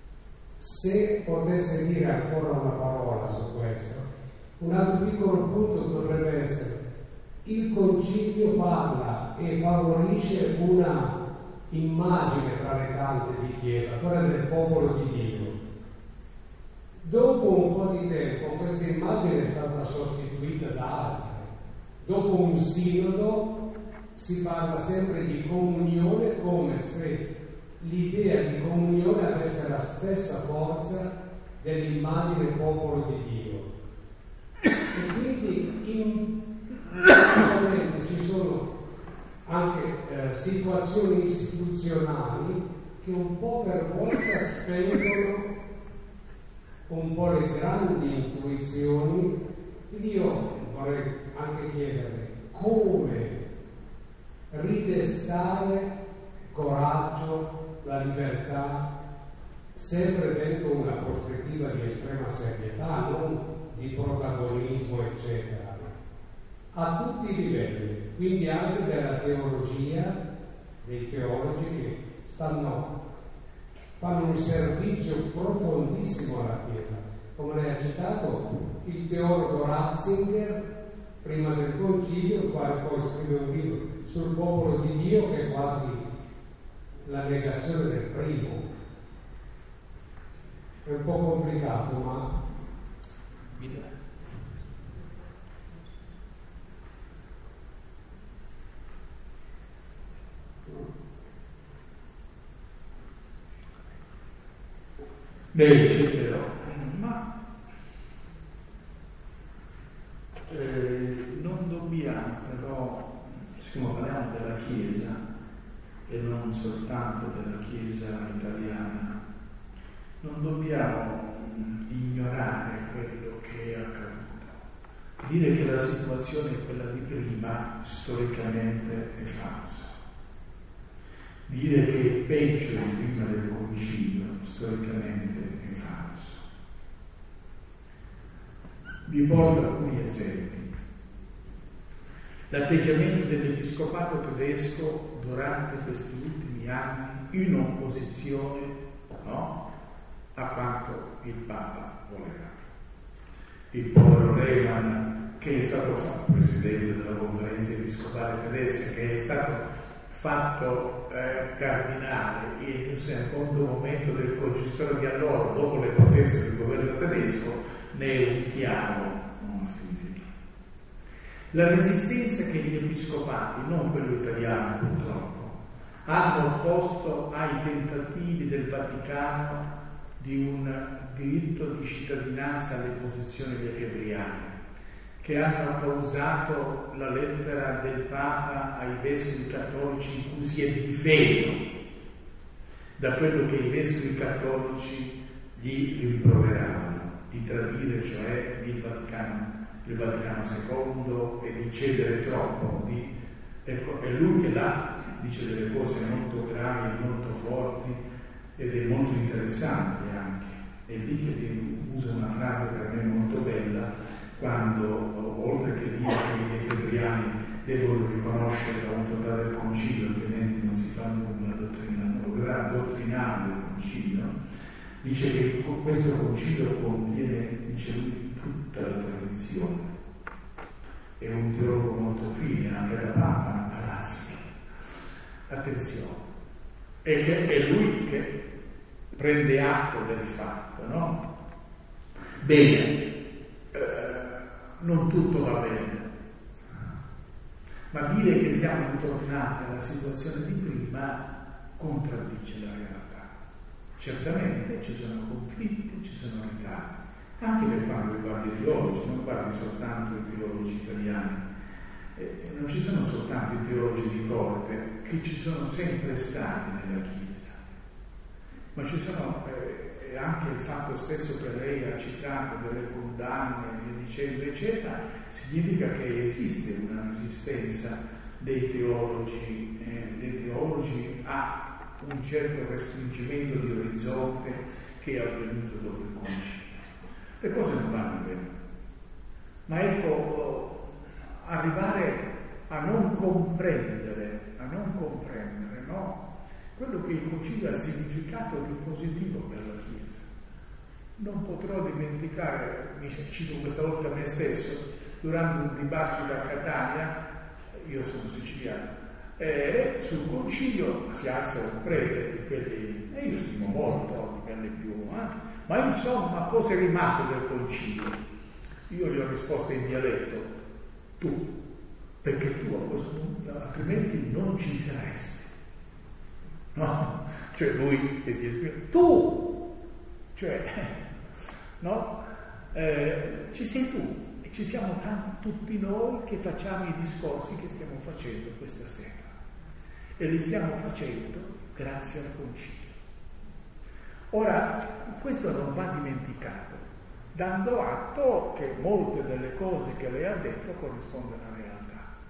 Se potesse dire ancora una parola su questo, un altro piccolo punto potrebbe essere il concilio parla e favorisce una immagine tra le tante di Chiesa, quella del popolo di Dio. Dopo un po' di tempo questa immagine è stata sostituita da altre. Dopo un sinodo si parla sempre di comunione, come se l'idea di comunione avesse la stessa forza dell'immagine popolo di Dio. E quindi in, ci sono anche eh, situazioni istituzionali che un po' per volta spengono un po' le grandi intuizioni. Quindi io vorrei anche chiedere come ridestare coraggio, la libertà, sempre dentro una prospettiva di estrema serietà, non di protagonismo, eccetera, a tutti i livelli, quindi anche della teologia, dei teologi che stanno, fanno un servizio profondissimo alla Chiesa. Come lei ha citato, il teologo Ratzinger, prima del concilio, il quale poi scrive un libro sul popolo di Dio che è quasi la negazione del primo. È un po' complicato, ma beh, cercherò, ma eh, non dobbiamo però, siccome parliamo della Chiesa e non soltanto della Chiesa italiana, non dobbiamo ignorare quello che è accaduto. Dire che la situazione è quella di prima storicamente è falso. Dire che è peggio di prima del concilio storicamente è falso. Vi porto alcuni esempi. L'atteggiamento dell'episcopato tedesco durante questi ultimi anni in opposizione, no, a quanto il Papa voleva. Il povero Lehmann, che è stato fatto presidente della conferenza episcopale tedesca, che è stato fatto eh, cardinale in un secondo momento del concistore di allora, dopo le proteste del governo tedesco, ne è un chiaro non significa. La resistenza che gli episcopati, non quello italiano purtroppo, hanno opposto ai tentativi del Vaticano di un diritto di cittadinanza alle posizioni lefebvriane, che hanno causato la lettera del Papa ai vescovi cattolici in cui si è difeso da quello che i vescovi cattolici gli rimproveravano, di tradire cioè il Vaticano, il Vaticano secondo e di cedere troppo. Di, ecco, è lui che là dice delle cose molto gravi e molto forti ed è molto interessante anche. È lì che usa una frase per me molto bella, quando, oltre che dire che i lefebvriani devono riconoscere l'autorità del concilio, altrimenti non si fa nulla dottrinando il concilio, dice che questo concilio contiene, dice lui, tutta la tradizione. È un teologo molto fine, anche da Papa a Ratzinger. Attenzione. E che è lui che prende atto del fatto, no? Bene, eh, non tutto va bene, ma dire che siamo ritornati alla situazione di prima contraddice la realtà. Certamente ci sono conflitti, ci sono ritardi, anche per quanto riguarda i teologi, non parlo soltanto di teologi italiani, eh, non ci sono soltanto i teologi di corte, che ci sono sempre stati nella Chiesa, ma ci sono eh, anche il fatto stesso che lei ha citato delle condanne, via dicendo, eccetera, significa che esiste una resistenza dei teologi, eh, dei teologi a un certo restringimento di orizzonte che è avvenuto dopo il concilio. Le cose non vanno bene, ma ecco, arrivare a non comprendere, a non comprendere, no? Quello che il concilio ha significato di positivo per la Chiesa. Non potrò dimenticare, mi cito questa volta me stesso, durante un dibattito a Catania, io sono siciliano, e sul concilio si alza un prete, quelli, e io stimo molto, dipende più, eh? Ma insomma, cosa è rimasto del concilio? Io gli ho risposto in dialetto, tu, perché tu a questo punto, altrimenti non ci saresti. No? Cioè lui che si esprime, tu! Cioè, no? Eh, ci sei tu, e ci siamo tanti, tutti noi che facciamo i discorsi che stiamo facendo questa sera. E li stiamo facendo grazie al concilio. Ora, questo non va dimenticato, dando atto che molte delle cose che lei ha detto corrispondono alla realtà.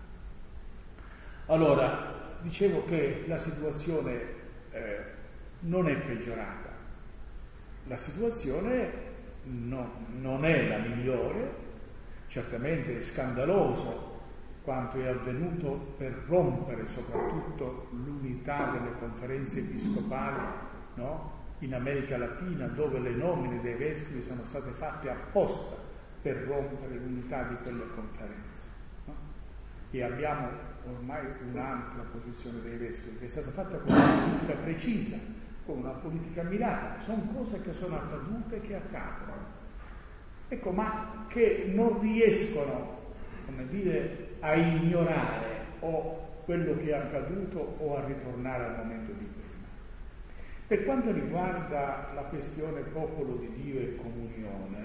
Allora, dicevo che la situazione eh, non è peggiorata, la situazione no, non è la migliore, certamente è scandaloso quanto è avvenuto per rompere soprattutto l'unità delle conferenze episcopali, no? In America Latina, dove le nomine dei vescovi sono state fatte apposta per rompere l'unità di quelle conferenze, no? E abbiamo ormai un'altra posizione dei vescovi che è stata fatta con una politica precisa, con una politica mirata. Sono cose che sono accadute e che accadono, ecco, ma che non riescono, come dire, a ignorare o quello che è accaduto o a ritornare al momento di prima. Per quanto riguarda la questione popolo di Dio e comunione,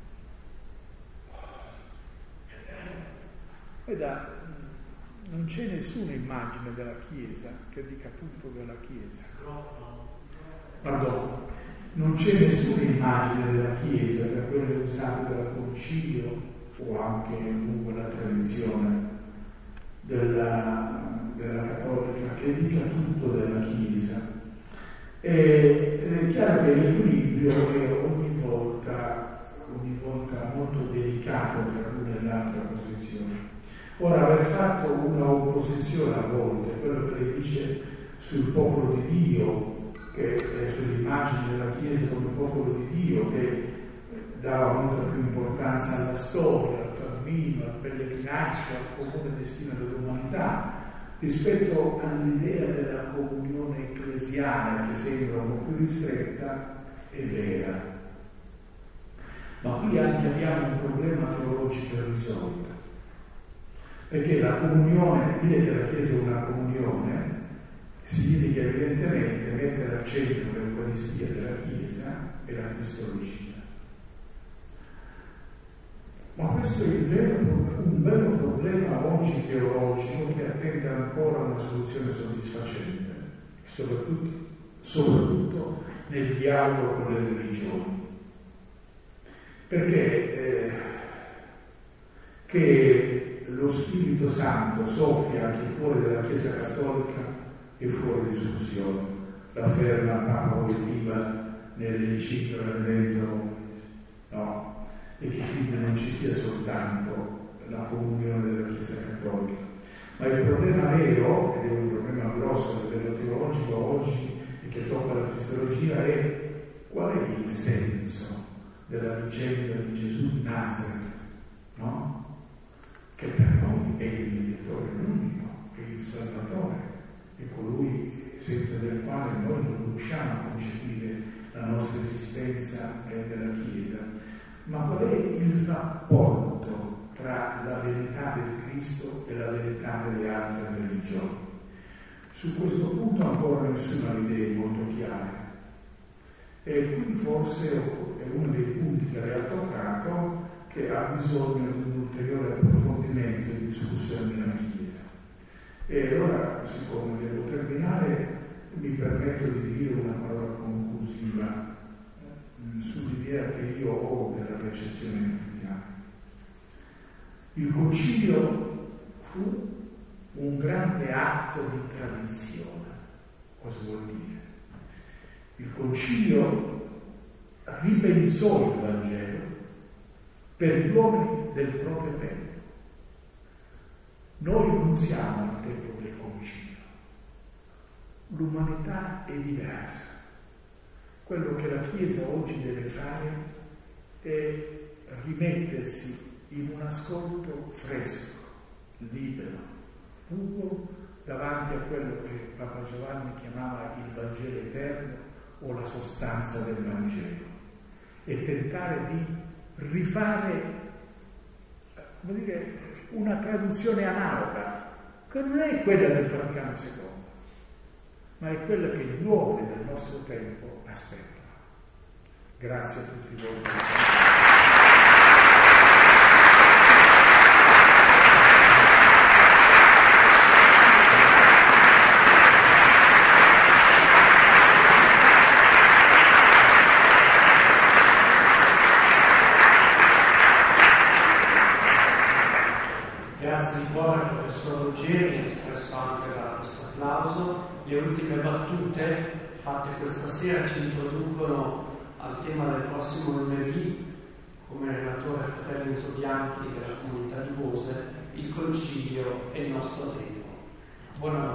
veda, non c'è nessuna immagine della Chiesa che dica tutto della Chiesa. Pardon, non c'è nessuna immagine della Chiesa, da quelle usate dal Concilio o anche comunque la tradizione della, della cattolica, che dica tutto della Chiesa. E, è chiaro che l'equilibrio è ogni volta, ogni volta molto delicato tra l'una e l'altra posizione. Ora, aver fatto una opposizione a volte, quello che lei dice sul popolo di Dio, che è sull'immagine della Chiesa come popolo di Dio, che dava molta più importanza alla storia, al cammino, al pellegrinaggio, al comune destino dell'umanità, rispetto all'idea della comunione ecclesiale che sembra un po' più ristretta, è vera. Ma qui anche abbiamo un problema teologico irrisolto, perché la comunione, dire che la Chiesa è una comunione, significa evidentemente mettere al centro dell'Eucaristia della Chiesa e la cristologia. Ma questo è il vero, un vero problema oggi teologico che attende ancora una soluzione soddisfacente, soprattutto, soprattutto nel dialogo con le religioni. Perché eh, che lo Spirito Santo soffia anche fuori dalla Chiesa Cattolica è fuori discussione, l'afferma Papa Wojtyła nell'enciclica rendendo, no? E che quindi non ci sia soltanto la comunione della Chiesa Cattolica. Ma il problema vero, ed è un problema grosso a livello teologico oggi, e che tocca la cristologia, è qual è il senso della vicenda di Gesù di Nazareth, no? Che per noi è il mediatore unico, è il Salvatore, è colui senza del quale noi non riusciamo a concepire la nostra esistenza della Chiesa. Ma qual è il rapporto tra la verità del Cristo e la verità delle altre religioni? Su questo punto ancora nessuno ha idee molto chiare. E qui forse è uno dei punti che lei ha toccato, che ha bisogno di un ulteriore approfondimento e discussione nella Chiesa. E allora, siccome devo terminare, mi permetto di dire una parola conclusiva sull'idea che io ho della percezione cristiana. Il concilio fu un grande atto di tradizione. Cosa vuol dire? Il concilio ripensò il Vangelo per gli uomini del proprio tempo. Noi non siamo al tempo del concilio. L'umanità è diversa. Quello che la Chiesa oggi deve fare è rimettersi in un ascolto fresco, libero, fumo davanti a quello che Papa Giovanni chiamava il Vangelo eterno o la sostanza del Vangelo e tentare di rifare, come dire, una traduzione analoga, che non è quella del Vaticano secondo, ma è quella che gli uomini del nostro tempo aspettano. Grazie a tutti voi. Grazie di cuore al professor Ruggeri, che ha espresso anche da questo applauso. Le ultime battute fatte questa sera ci introducono al tema del prossimo lunedì, come relatore fratello Enzo Bianchi della comunità di Bose, il concilio e il nostro tempo. Buonanotte.